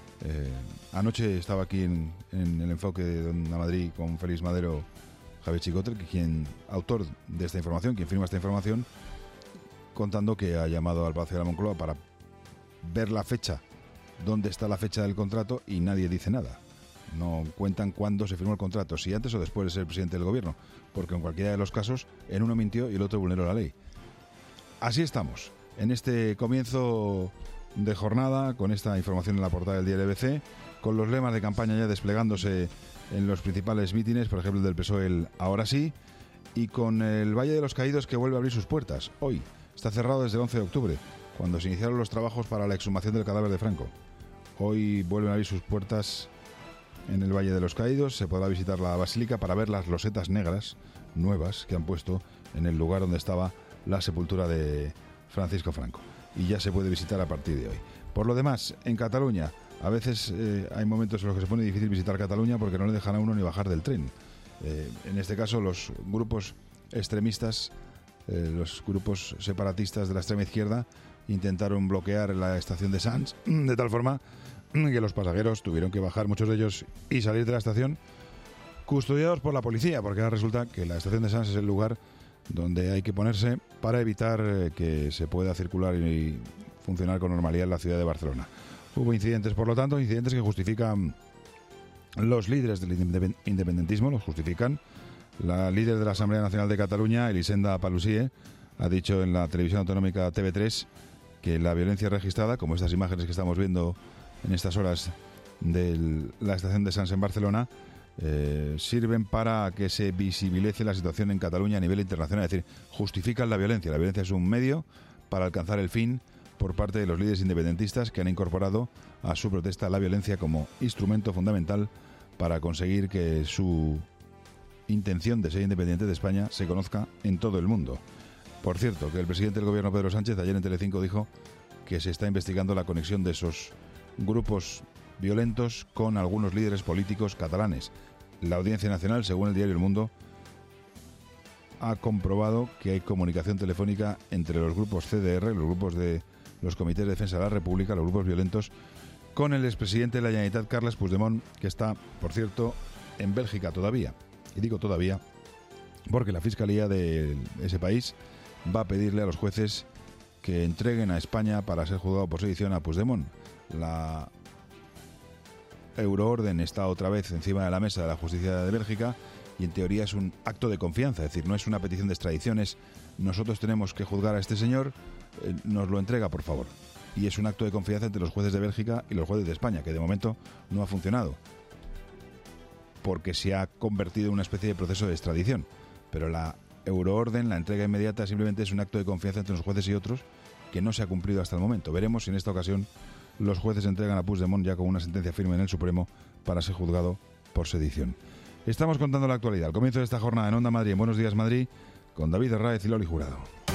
Anoche estaba aquí en el enfoque de Onda Madrid con Félix Madero, Javier Chicote, autor de esta información, quien firma esta información, contando que ha llamado al Palacio de la Moncloa para ver la fecha, dónde está la fecha del contrato, y nadie dice nada. No cuentan cuándo se firmó el contrato, si antes o después de ser presidente del gobierno, porque en cualquiera de los casos, en uno mintió y el otro vulneró la ley. Así estamos, en este comienzo de jornada, con esta información en la portada del diario ABC, con los lemas de campaña ya desplegándose en los principales mítines, por ejemplo el del PSOE, el Ahora sí, y con el Valle de los Caídos que vuelve a abrir sus puertas. Hoy está cerrado desde el 11 de octubre, cuando se iniciaron los trabajos para la exhumación del cadáver de Franco. Hoy vuelven a abrir sus puertas en el Valle de los Caídos. Se podrá visitar la basílica para ver las losetas negras nuevas que han puesto en el lugar donde estaba la sepultura de Francisco Franco. Y ya se puede visitar a partir de hoy. Por lo demás, en Cataluña, a veces hay momentos en los que se pone difícil visitar Cataluña porque no le dejan a uno ni bajar del tren. En este caso, los grupos extremistas, los grupos separatistas de la extrema izquierda, intentaron bloquear la estación de Sants, de tal forma que los pasajeros tuvieron que bajar, muchos de ellos, y salir de la estación custodiados por la policía, porque ahora resulta que la estación de Sants es el lugar donde hay que ponerse para evitar que se pueda circular y funcionar con normalidad en la ciudad de Barcelona. Hubo incidentes, por lo tanto, incidentes que justifican los líderes del independentismo, los justifican. La líder de la Asamblea Nacional de Cataluña, Elisenda Paluzie, ha dicho en la televisión autonómica TV3 que la violencia registrada, como estas imágenes que estamos viendo en estas horas de la estación de Sants en Barcelona, sirven para que se visibilice la situación en Cataluña a nivel internacional. Es decir, justifican la violencia. La violencia es un medio para alcanzar el fin por parte de los líderes independentistas que han incorporado a su protesta la violencia como instrumento fundamental para conseguir que su intención de ser independiente de España se conozca en todo el mundo. Por cierto, que el presidente del gobierno, Pedro Sánchez, ayer en Telecinco dijo que se está investigando la conexión de esos grupos violentos con algunos líderes políticos catalanes. La Audiencia Nacional, según el diario El Mundo, ha comprobado que hay comunicación telefónica entre los grupos CDR, los grupos de los Comités de Defensa de la República, los grupos violentos, con el expresidente de la Generalitat, Carles Puigdemont, que está, por cierto, en Bélgica todavía. Y digo todavía porque la Fiscalía de ese país va a pedirle a los jueces que entreguen a España para ser juzgado por sedición a Puigdemont. La euroorden está otra vez encima de la mesa de la justicia de Bélgica y en teoría es un acto de confianza, es decir, no es una petición de extradición, es nosotros tenemos que juzgar a este señor, nos lo entrega por favor. Y es un acto de confianza entre los jueces de Bélgica y los jueces de España, que de momento no ha funcionado, porque se ha convertido en una especie de proceso de extradición. Pero la euroorden, la entrega inmediata, simplemente es un acto de confianza entre los jueces y otros que no se ha cumplido hasta el momento. Veremos si en esta ocasión los jueces entregan a Puigdemont ya con una sentencia firme en el Supremo para ser juzgado por sedición. Estamos contando la actualidad. Al comienzo de esta jornada en Onda Madrid, en Buenos Días Madrid, con David Herráez y Loli Jurado.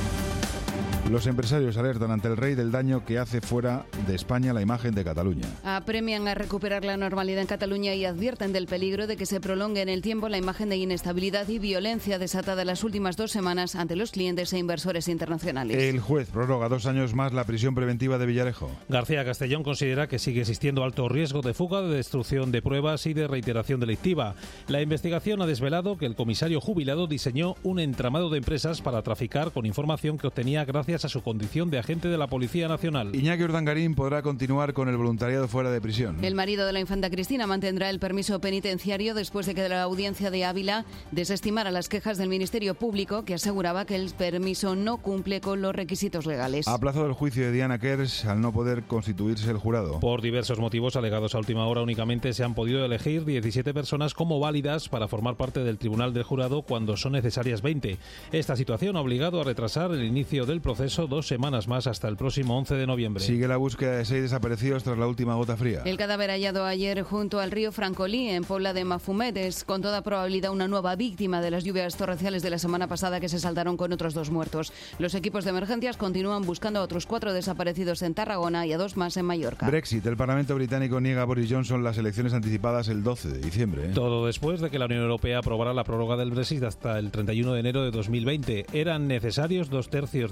Los empresarios alertan ante el rey del daño que hace fuera de España la imagen de Cataluña. Apremian a recuperar la normalidad en Cataluña y advierten del peligro de que se prolongue en el tiempo la imagen de inestabilidad y violencia desatada las últimas 2 semanas ante los clientes e inversores internacionales. El juez prorroga 2 años más la prisión preventiva de Villarejo. García Castellón considera que sigue existiendo alto riesgo de fuga, de destrucción de pruebas y de reiteración delictiva. La investigación ha desvelado que el comisario jubilado diseñó un entramado de empresas para traficar con información que obtenía gracias a su condición de agente de la Policía Nacional. Iñaki Urdangarín podrá continuar con el voluntariado fuera de prisión. El marido de la infanta Cristina mantendrá el permiso penitenciario después de que la audiencia de Ávila desestimara las quejas del Ministerio Público, que aseguraba que el permiso no cumple con los requisitos legales. Ha aplazado el juicio de Diana Kers al no poder constituirse el jurado. Por diversos motivos alegados a última hora, únicamente se han podido elegir 17 personas como válidas para formar parte del Tribunal del Jurado cuando son necesarias 20. Esta situación ha obligado a retrasar el inicio del proceso 2 semanas más hasta el próximo 11 de noviembre. Sigue la búsqueda de 6 desaparecidos tras la última gota fría. El cadáver hallado ayer junto al río Francolí, en Pobla de Mafumet, es con toda probabilidad una nueva víctima de las lluvias torrenciales de la semana pasada que se saldaron con otros 2 muertos. Los equipos de emergencias continúan buscando a otros 4 desaparecidos en Tarragona y a 2 más en Mallorca. Brexit. El Parlamento británico niega a Boris Johnson las elecciones anticipadas el 12 de diciembre. Todo después de que la Unión Europea aprobara la prórroga del Brexit hasta el 31 de enero de 2020. Eran necesarios 2/3 de la Cámara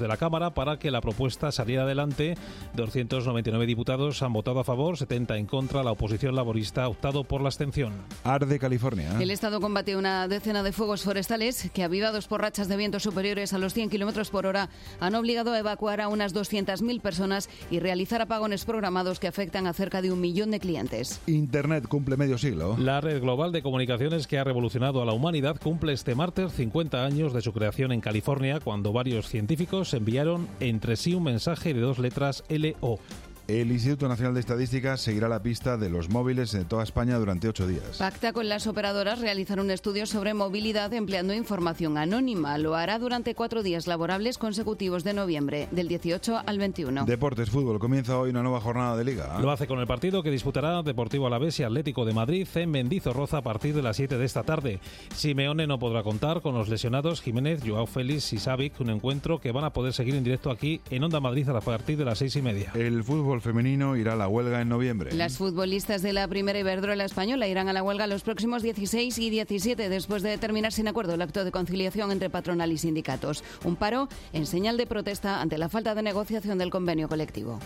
Cámara para que la propuesta saliera adelante. 299 diputados han votado a favor, 70 en contra. La oposición laborista ha optado por la abstención. Arde California. El Estado combate una decena de fuegos forestales que, avivados por rachas de vientos superiores a los 100 km por hora, han obligado a evacuar a unas 200.000 personas y realizar apagones programados que afectan a cerca de 1 millón de clientes. Internet cumple medio siglo. La red global de comunicaciones que ha revolucionado a la humanidad cumple este martes 50 años de su creación en California, cuando varios científicos enviaron entre sí un mensaje de 2 letras LO. El Instituto Nacional de Estadística seguirá la pista de los móviles de toda España durante 8 días. Pacta con las operadoras realizar un estudio sobre movilidad empleando información anónima. Lo hará durante 4 días laborables consecutivos de noviembre, del 18 al 21. Deportes, fútbol. Comienza hoy una nueva jornada de Liga. Lo hace con el partido que disputará Deportivo Alavés y Atlético de Madrid en Mendizorroza a partir de las 7 de esta tarde. Simeone no podrá contar con los lesionados Jiménez, Joao Félix y Savic, un encuentro que van a poder seguir en directo aquí en Onda Madrid a partir de las 6:30. El fútbol femenino irá a la huelga en noviembre. Las futbolistas de la Primera Iberdrola española irán a la huelga los próximos 16 y 17 después de terminar sin acuerdo el acto de conciliación entre patronal y sindicatos. Un paro en señal de protesta ante la falta de negociación del convenio colectivo.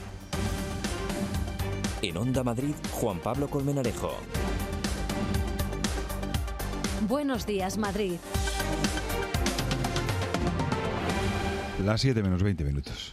En Onda Madrid, Juan Pablo Colmenarejo. Buenos días, Madrid. Las 7 menos 20 minutos.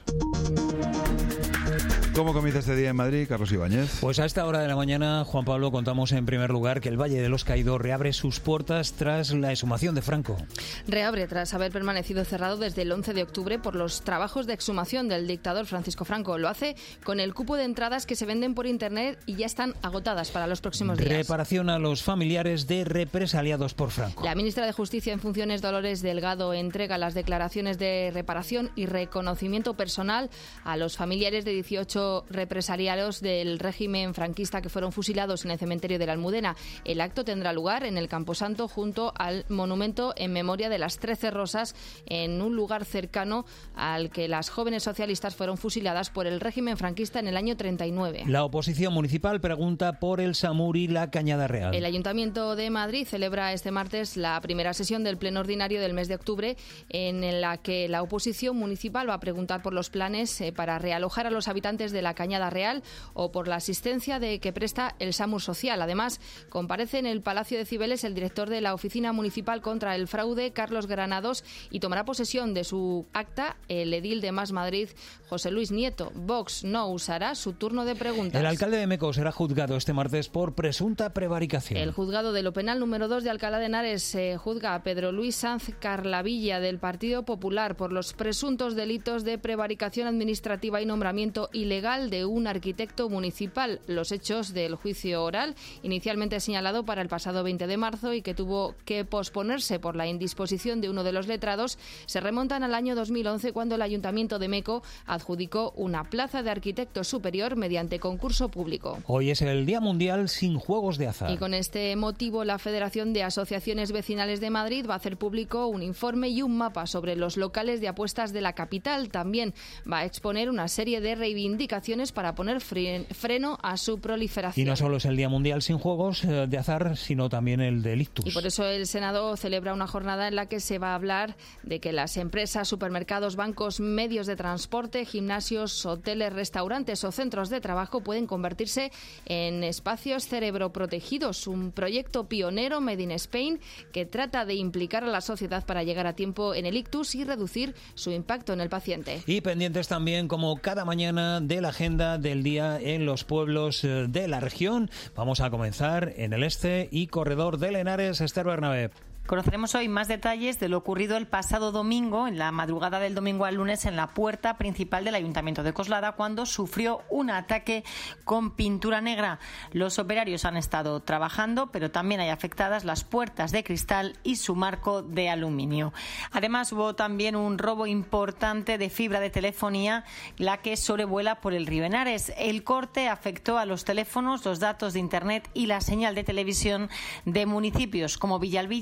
¿Cómo comienza este día en Madrid, Carlos Ibáñez? Pues a esta hora de la mañana, Juan Pablo, contamos en primer lugar que el Valle de los Caídos reabre sus puertas tras la exhumación de Franco. Reabre tras haber permanecido cerrado desde el 11 de octubre por los trabajos de exhumación del dictador Francisco Franco. Lo hace con el cupo de entradas que se venden por internet y ya están agotadas para los próximos días. Reparación a los familiares de represaliados por Franco. La ministra de Justicia en funciones, Dolores Delgado, entrega las declaraciones de reparación y reconocimiento personal a los familiares de 18 represaliados del régimen franquista que fueron fusilados en el cementerio de la Almudena. El acto tendrá lugar en el Camposanto junto al monumento en memoria de las 13 rosas, en un lugar cercano al que las jóvenes socialistas fueron fusiladas por el régimen franquista en el año 39. La oposición municipal pregunta por el SAMUR y la Cañada Real. El Ayuntamiento de Madrid celebra este martes la primera sesión del pleno ordinario del mes de octubre, en la que la oposición municipal va a preguntar por los planes para realojar a los habitantes de la Cañada Real o por la asistencia que presta el SAMUR Social. Además, comparece en el Palacio de Cibeles el director de la Oficina Municipal contra el Fraude, Carlos Granados, y tomará posesión de su acta el edil de Más Madrid, José Luis Nieto. Vox no usará su turno de preguntas. El alcalde de Meco será juzgado este martes por presunta prevaricación. El juzgado de lo penal número 2 de Alcalá de Henares juzga a Pedro Luis Sanz Carlavilla del Partido Popular por los presuntos delitos de prevaricación administrativa y nombramiento ilegal de un arquitecto municipal. Los hechos del juicio oral, inicialmente señalado para el pasado 20 de marzo y que tuvo que posponerse por la indisposición de uno de los letrados, se remontan al año 2011, cuando el Ayuntamiento de Meco adjudicó una plaza de arquitecto superior mediante concurso público. Hoy es el Día Mundial sin Juegos de Azar. Y con este motivo, la Federación de Asociaciones Vecinales de Madrid va a hacer público un informe y un mapa sobre los locales de apuestas de la capital. También va a exponer una serie de reivindicaciones para poner freno a su proliferación. Y no solo es el Día Mundial sin Juegos de Azar, sino también el del ictus. Y por eso el Senado celebra una jornada en la que se va a hablar de que las empresas, supermercados, bancos, medios de transporte, gimnasios, hoteles, restaurantes o centros de trabajo pueden convertirse en espacios cerebroprotegidos. Un proyecto pionero Made in Spain que trata de implicar a la sociedad para llegar a tiempo en el ictus y reducir su impacto en el paciente. Y pendientes también, como cada mañana, de la agenda del día en los pueblos de la región. Vamos a comenzar en el este y corredor de Henares. Esther Bernabé. Conoceremos hoy más detalles de lo ocurrido el pasado domingo, en la madrugada del domingo al lunes, en la puerta principal del Ayuntamiento de Coslada, cuando sufrió un ataque con pintura negra. Los operarios han estado trabajando, pero también hay afectadas las puertas de cristal y su marco de aluminio. Además, hubo también un robo importante de fibra de telefonía, la que sobrevuela por el río Henares. El corte afectó a los teléfonos, los datos de Internet y la señal de televisión de municipios como Villalbilla,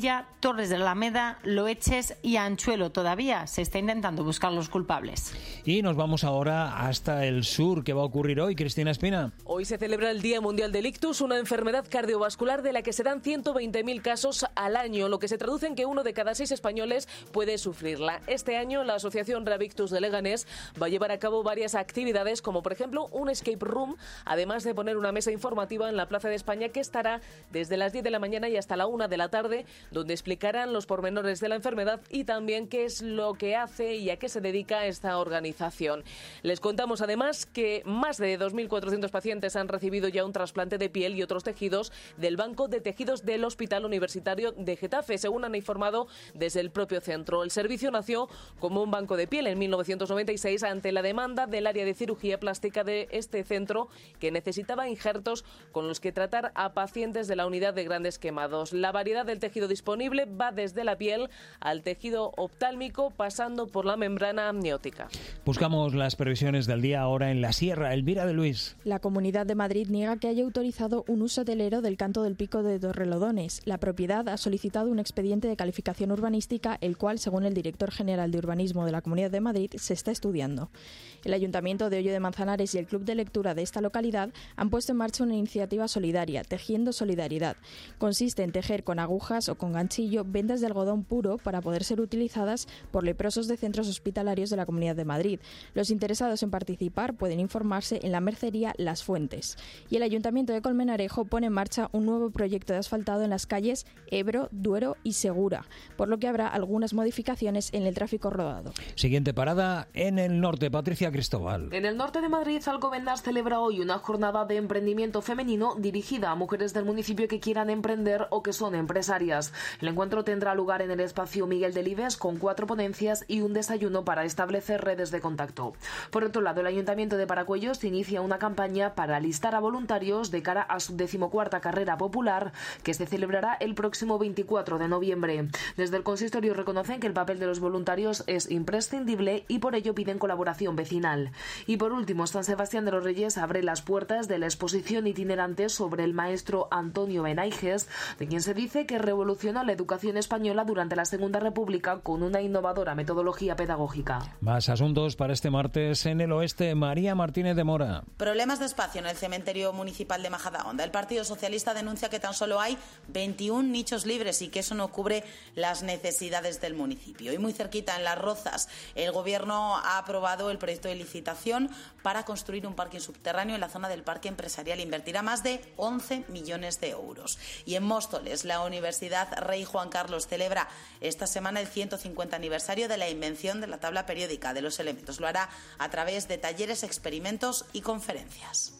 Torres de la Alameda, Loeches y Anchuelo. Todavía se está intentando buscar los culpables. Y nos vamos ahora hasta el sur. ¿Qué va a ocurrir hoy, Cristina Espina? Hoy se celebra el Día Mundial del Ictus, una enfermedad cardiovascular de la que se dan 120.000 casos al año, lo que se traduce en que 1 de cada 6 españoles puede sufrirla. Este año la Asociación Reavictus de Leganés va a llevar a cabo varias actividades, como por ejemplo un escape room, además de poner una mesa informativa en la Plaza de España que estará desde las 10 de la mañana y hasta la 1 de la tarde, donde explicarán los pormenores de la enfermedad y también qué es lo que hace y a qué se dedica esta organización. Les contamos además que más de 2.400 pacientes han recibido ya un trasplante de piel y otros tejidos del Banco de Tejidos del Hospital Universitario de Getafe, según han informado desde el propio centro. El servicio nació como un banco de piel en 1996 ante la demanda del área de cirugía plástica de este centro, que necesitaba injertos con los que tratar a pacientes de la unidad de grandes quemados. La variedad del tejido disponible va desde la piel al tejido oftálmico, pasando por la membrana amniótica. Buscamos las previsiones del día ahora en la Sierra. Elvira de Luis. La Comunidad de Madrid niega que haya autorizado un uso hotelero del Canto del Pico de Torrelodones. La propiedad ha solicitado un expediente de calificación urbanística, el cual, según el director general de Urbanismo de la Comunidad de Madrid, se está estudiando. El Ayuntamiento de Hoyo de Manzanares y el Club de Lectura de esta localidad han puesto en marcha una iniciativa solidaria, Tejiendo Solidaridad. Consiste en tejer con agujas o con ganchillo vendas de algodón puro para poder ser utilizadas por leprosos de centros hospitalarios de la Comunidad de Madrid. Los interesados en participar pueden informarse en la mercería Las Fuentes. Y el Ayuntamiento de Colmenarejo pone en marcha un nuevo proyecto de asfaltado en las calles Ebro, Duero y Segura, por lo que habrá algunas modificaciones en el tráfico rodado. Siguiente parada en el norte. Patricia Cristóbal. En el norte de Madrid, Alcobendas celebra hoy una jornada de emprendimiento femenino dirigida a mujeres del municipio que quieran emprender o que son empresarias. El encuentro tendrá lugar en el espacio Miguel Delibes con 4 ponencias y un desayuno para establecer redes de contacto. Por otro lado, el Ayuntamiento de Paracuellos inicia una campaña para alistar a voluntarios de cara a su 14ª carrera popular, que se celebrará el próximo 24 de noviembre. Desde el consistorio reconocen que el papel de los voluntarios es imprescindible y por ello piden colaboración vecinal. Y por último, San Sebastián de los Reyes abre las puertas de la exposición itinerante sobre el maestro Antonio Benaiges, de quien se dice que revolucionó la educación española durante la Segunda República con una innovadora metodología pedagógica. Más asuntos para este martes en el oeste. María Martínez de Mora. Problemas de espacio en el cementerio municipal de Majadahonda. El Partido Socialista denuncia que tan solo hay 21 nichos libres y que eso no cubre las necesidades del municipio. Y muy cerquita, en Las Rozas, el Gobierno ha aprobado el proyecto de licitación para construir un parking subterráneo en la zona del parque empresarial. Invertirá más de 11 millones de euros. Y en Móstoles, la Universidad Rey Juan Carlos celebra esta semana el 150 aniversario de la invención de la tabla periódica de los elementos. Lo hará a través de talleres, experimentos y conferencias.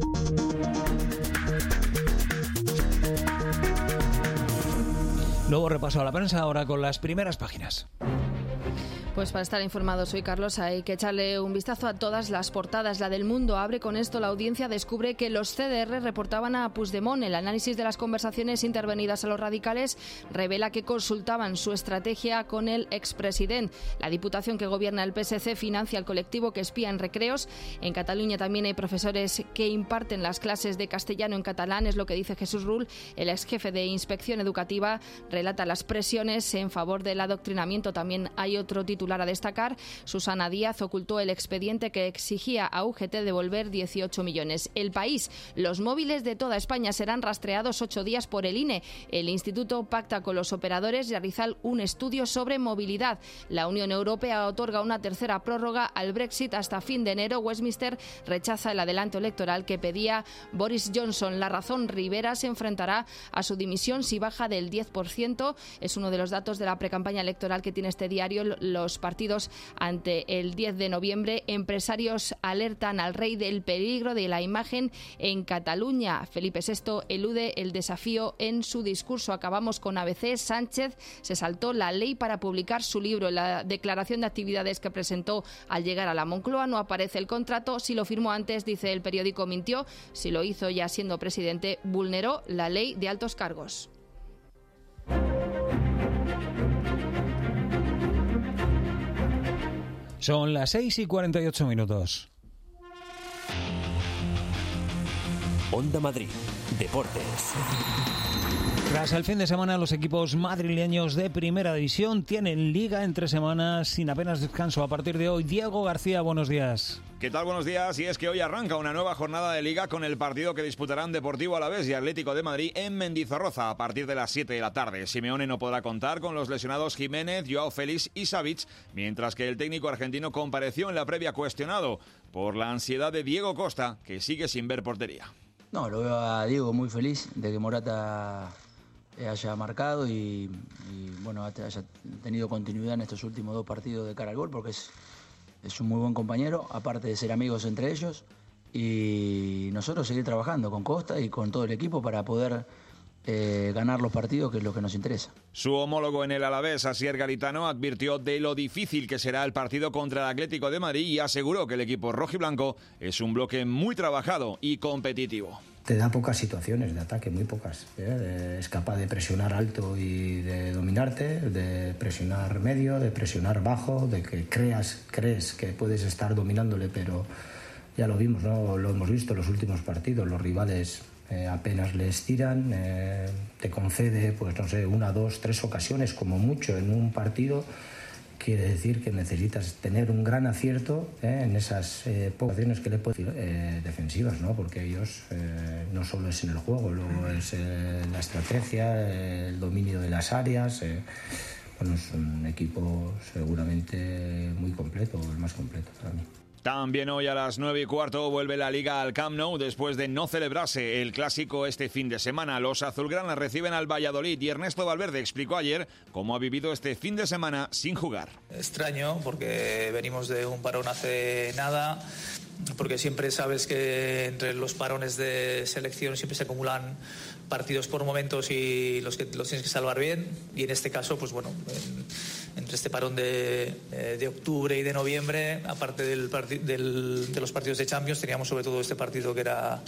Luego repaso a la prensa ahora con las primeras páginas. Pues para estar informados hoy, Carlos, hay que echarle un vistazo a todas las portadas. La del Mundo abre con esto: la audiencia descubre que los CDR reportaban a Puigdemont. El análisis de las conversaciones intervenidas a los radicales revela que consultaban su estrategia con el expresidente. La diputación que gobierna el PSC financia el colectivo que espía en recreos. En Cataluña también hay profesores que imparten las clases de castellano en catalán, es lo que dice Jesús Rull. El ex jefe de Inspección Educativa relata las presiones en favor del adoctrinamiento. También hay otro titular a destacar: Susana Díaz ocultó el expediente que exigía a UGT devolver 18 millones. El País: los móviles de toda España serán rastreados 8 días por el INE. El Instituto pacta con los operadores y realiza un estudio sobre movilidad. La Unión Europea otorga una tercera prórroga al Brexit hasta fin de enero. Westminster rechaza el adelanto electoral que pedía Boris Johnson. La Razón: Rivera se enfrentará a su dimisión si baja del 10%. Es uno de los datos de la precampaña electoral que tiene este diario. Los partidos ante el 10 de noviembre. Empresarios alertan al rey del peligro de la imagen en Cataluña. Felipe VI elude el desafío en su discurso. Acabamos con ABC. Sánchez se saltó la ley para publicar su libro. En la declaración de actividades que presentó al llegar a la Moncloa no aparece el contrato. Si lo firmó antes, dice el periódico, mintió. Si lo hizo ya siendo presidente, vulneró la ley de altos cargos. Son las 6:48. Onda Madrid, Deportes. Tras el fin de semana, los equipos madrileños de Primera División tienen liga entre semanas sin apenas descanso a partir de hoy. Diego García, buenos días. ¿Qué tal? Buenos días. Y es que hoy arranca una nueva jornada de Liga con el partido que disputarán Deportivo Alavés y Atlético de Madrid en Mendizorroza a partir de las 7 de la tarde. Simeone no podrá contar con los lesionados Jiménez, Joao Félix y Savic, mientras que el técnico argentino compareció en la previa cuestionado por la ansiedad de Diego Costa, que sigue sin ver portería. No, lo veo a Diego muy feliz de que Morata haya marcado y bueno, haya tenido continuidad en estos últimos 2 partidos de cara al gol, porque es un muy buen compañero, aparte de ser amigos entre ellos, y nosotros seguir trabajando con Costa y con todo el equipo para poder ganar los partidos, que es lo que nos interesa. Su homólogo en el Alavés, Asier Garitano, advirtió de lo difícil que será el partido contra el Atlético de Madrid y aseguró que el equipo rojiblanco es un bloque muy trabajado y competitivo. Te da pocas situaciones de ataque, muy pocas. Es capaz de presionar alto y de dominarte, de presionar medio, de presionar bajo, de que crees que puedes estar dominándole, pero ya lo vimos, ¿no? Lo hemos visto en los últimos partidos. Los rivales apenas les tiran, te concede, pues no sé, 1, 2, 3 ocasiones como mucho en un partido. Quiere decir que necesitas tener un gran acierto en esas pocas acciones que le puedes decir defensivas, ¿no? Porque ellos no solo es en el juego, luego es la estrategia, el dominio de las áreas. Bueno, es un equipo seguramente muy completo, el más completo para mí. También hoy a las 9:15 vuelve la Liga al Camp Nou después de no celebrarse el Clásico este fin de semana. Los azulgranas reciben al Valladolid y Ernesto Valverde explicó ayer cómo ha vivido este fin de semana sin jugar. Extraño porque venimos de un parón hace nada, porque siempre sabes que entre los parones de selección siempre se acumulan partidos por momentos y los tienes que salvar bien, y en este caso, pues bueno, entre este parón de octubre y de noviembre, aparte de los partidos de Champions, teníamos sobre todo este partido que era,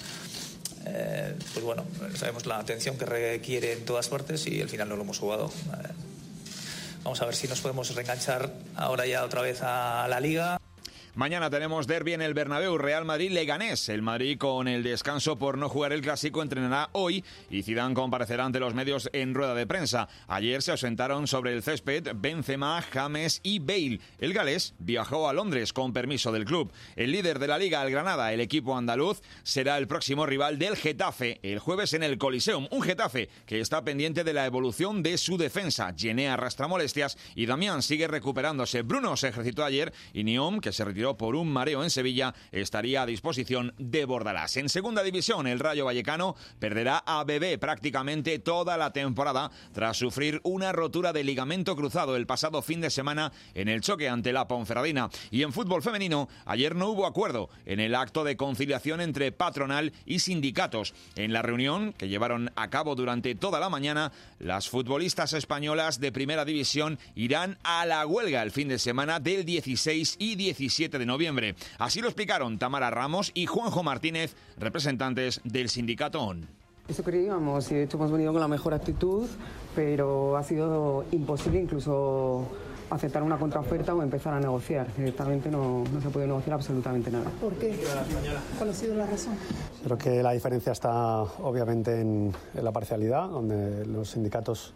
pues bueno, sabemos la atención que requiere en todas partes y al final no lo hemos jugado. Vamos a ver si nos podemos reenganchar ahora ya otra vez a la Liga. Mañana tenemos derbi en el Bernabéu, Real Madrid-Leganés. El Madrid, con el descanso por no jugar el Clásico, entrenará hoy y Zidane comparecerá ante los medios en rueda de prensa. Ayer se ausentaron sobre el césped Benzema, James y Bale. El galés viajó a Londres con permiso del club. El líder de la Liga, el Granada, el equipo andaluz, será el próximo rival del Getafe el jueves en el Coliseum. Un Getafe que está pendiente de la evolución de su defensa. Djené arrastra molestias y Damián sigue recuperándose. Bruno se ejercitó ayer y Niom, que se retiró por un mareo en Sevilla, estaría a disposición de Bordalás. En segunda división, el Rayo Vallecano perderá a Bebé prácticamente toda la temporada tras sufrir una rotura de ligamento cruzado el pasado fin de semana en el choque ante la Ponferradina. Y en fútbol femenino, ayer no hubo acuerdo en el acto de conciliación entre patronal y sindicatos. En la reunión que llevaron a cabo durante toda la mañana, las futbolistas españolas de primera división irán a la huelga el fin de semana del 16 y 17 de noviembre. Así lo explicaron Tamara Ramos y Juanjo Martínez, representantes del sindicato ON. Eso creíamos y de hecho hemos venido con la mejor actitud, pero ha sido imposible incluso aceptar una contraoferta o empezar a negociar. Directamente no se ha podido negociar absolutamente nada. ¿Por qué? ¿Cuál ha sido la razón? Creo que la diferencia está obviamente en la parcialidad, donde los sindicatos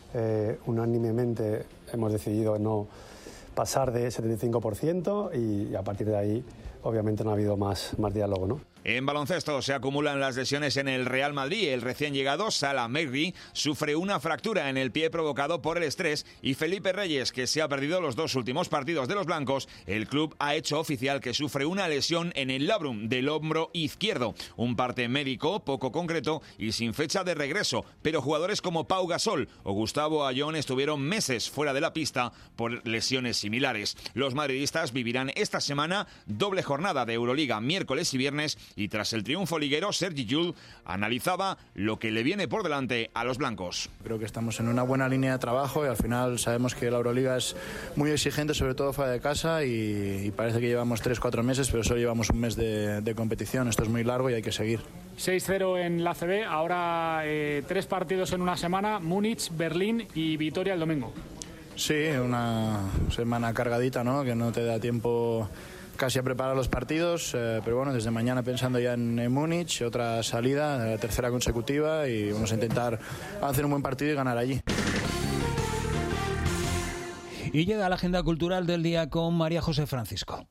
unánimemente hemos decidido no pasar de 75% y a partir de ahí obviamente no ha habido más diálogo, ¿no? En baloncesto se acumulan las lesiones en el Real Madrid. El recién llegado Salah Mejri sufre una fractura en el pie provocado por el estrés y Felipe Reyes, que se ha perdido los 2 últimos partidos de los blancos, el club ha hecho oficial que sufre una lesión en el labrum del hombro izquierdo. Un parte médico poco concreto y sin fecha de regreso, pero jugadores como Pau Gasol o Gustavo Ayón estuvieron meses fuera de la pista por lesiones similares. Los madridistas vivirán esta semana doble jornada de Euroliga, miércoles y viernes, y tras el triunfo liguero, Sergi Llull analizaba lo que le viene por delante a los blancos. Creo que estamos en una buena línea de trabajo y al final sabemos que la Euroliga es muy exigente, sobre todo fuera de casa, y parece que llevamos 3-4 meses, pero solo llevamos un mes de competición. Esto es muy largo y hay que seguir. 6-0 en la ACB, ahora 3 partidos en una semana, Múnich, Berlín y Vitoria el domingo. Sí, una semana cargadita, ¿no? Que no te da tiempo casi a preparar los partidos, pero bueno, desde mañana pensando ya en Múnich, otra salida, la tercera consecutiva, y vamos a intentar hacer un buen partido y ganar allí. Y llega la agenda cultural del día con María José Francisco.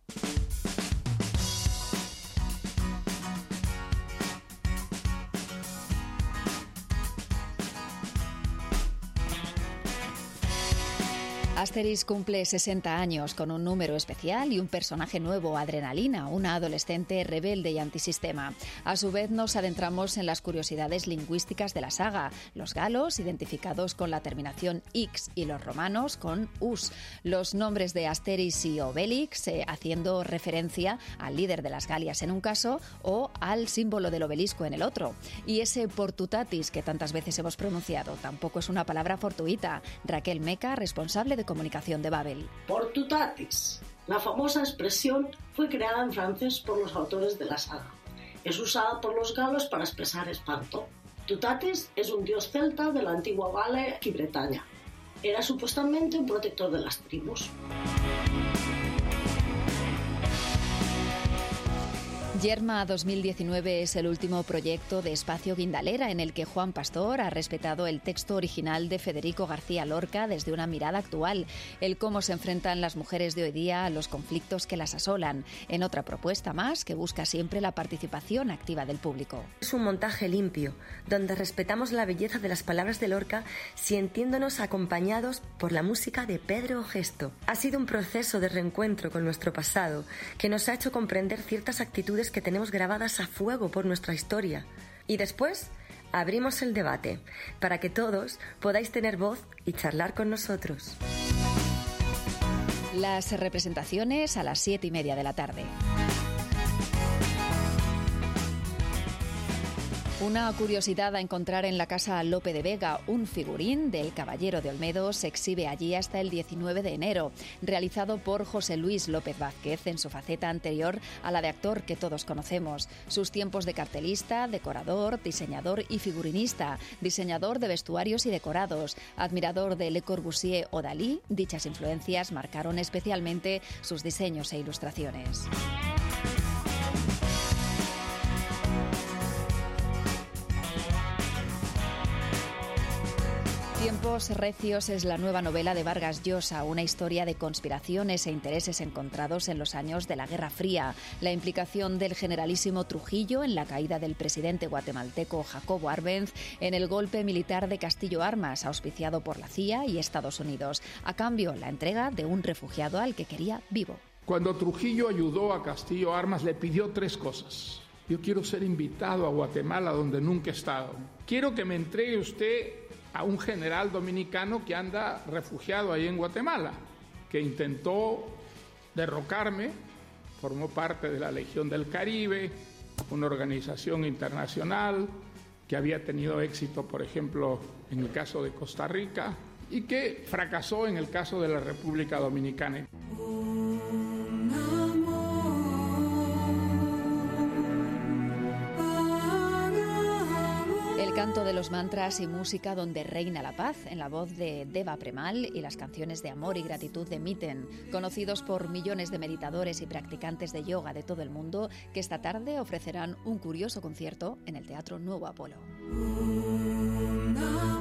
Asterix cumple 60 años con un número especial y un personaje nuevo, Adrenalina, una adolescente rebelde y antisistema. A su vez nos adentramos en las curiosidades lingüísticas de la saga, los galos identificados con la terminación X y los romanos con us, los nombres de Asterix y Obelix haciendo referencia al líder de las Galias en un caso o al símbolo del obelisco en el otro. Y ese portutatis que tantas veces hemos pronunciado tampoco es una palabra fortuita. Raquel Meca, responsable de comunicación de Babel. Portutatis. La famosa expresión fue creada en francés por los autores de la saga. Es usada por los galos para expresar espanto. Tutatis es un dios celta de la antigua Galia y Bretaña. Era supuestamente un protector de las tribus. Yerma 2019 es el último proyecto de Espacio Guindalera en el que Juan Pastor ha respetado el texto original de Federico García Lorca desde una mirada actual, el cómo se enfrentan las mujeres de hoy día a los conflictos que las asolan, en otra propuesta más que busca siempre la participación activa del público. Es un montaje limpio, donde respetamos la belleza de las palabras de Lorca, sintiéndonos acompañados por la música de Pedro Gesto. Ha sido un proceso de reencuentro con nuestro pasado que nos ha hecho comprender ciertas actitudes que tenemos grabadas a fuego por nuestra historia. Y después abrimos el debate para que todos podáis tener voz y charlar con nosotros. Las representaciones a las 7:30 de la tarde. Una curiosidad a encontrar en la Casa Lope de Vega, un figurín del Caballero de Olmedo se exhibe allí hasta el 19 de enero, realizado por José Luis López Vázquez en su faceta anterior a la de actor que todos conocemos. Sus tiempos de cartelista, decorador, diseñador y figurinista, diseñador de vestuarios y decorados, admirador de Le Corbusier o Dalí, dichas influencias marcaron especialmente sus diseños e ilustraciones. Tiempos recios es la nueva novela de Vargas Llosa, una historia de conspiraciones e intereses encontrados en los años de la Guerra Fría, la implicación del generalísimo Trujillo en la caída del presidente guatemalteco Jacobo Arbenz, en el golpe militar de Castillo Armas, auspiciado por la CIA y Estados Unidos, a cambio la entrega de un refugiado al que quería vivo. Cuando Trujillo ayudó a Castillo Armas le pidió 3 cosas. Yo quiero ser invitado a Guatemala donde nunca he estado. Quiero que me entregue usted a un general dominicano que anda refugiado ahí en Guatemala, que intentó derrocarme, formó parte de la Legión del Caribe, una organización internacional que había tenido éxito, por ejemplo, en el caso de Costa Rica, y que fracasó en el caso de la República Dominicana. El canto de los mantras y música donde reina la paz, en la voz de Deva Premal, y las canciones de amor y gratitud de Miten, conocidos por millones de meditadores y practicantes de yoga de todo el mundo, que esta tarde ofrecerán un curioso concierto en el Teatro Nuevo Apolo.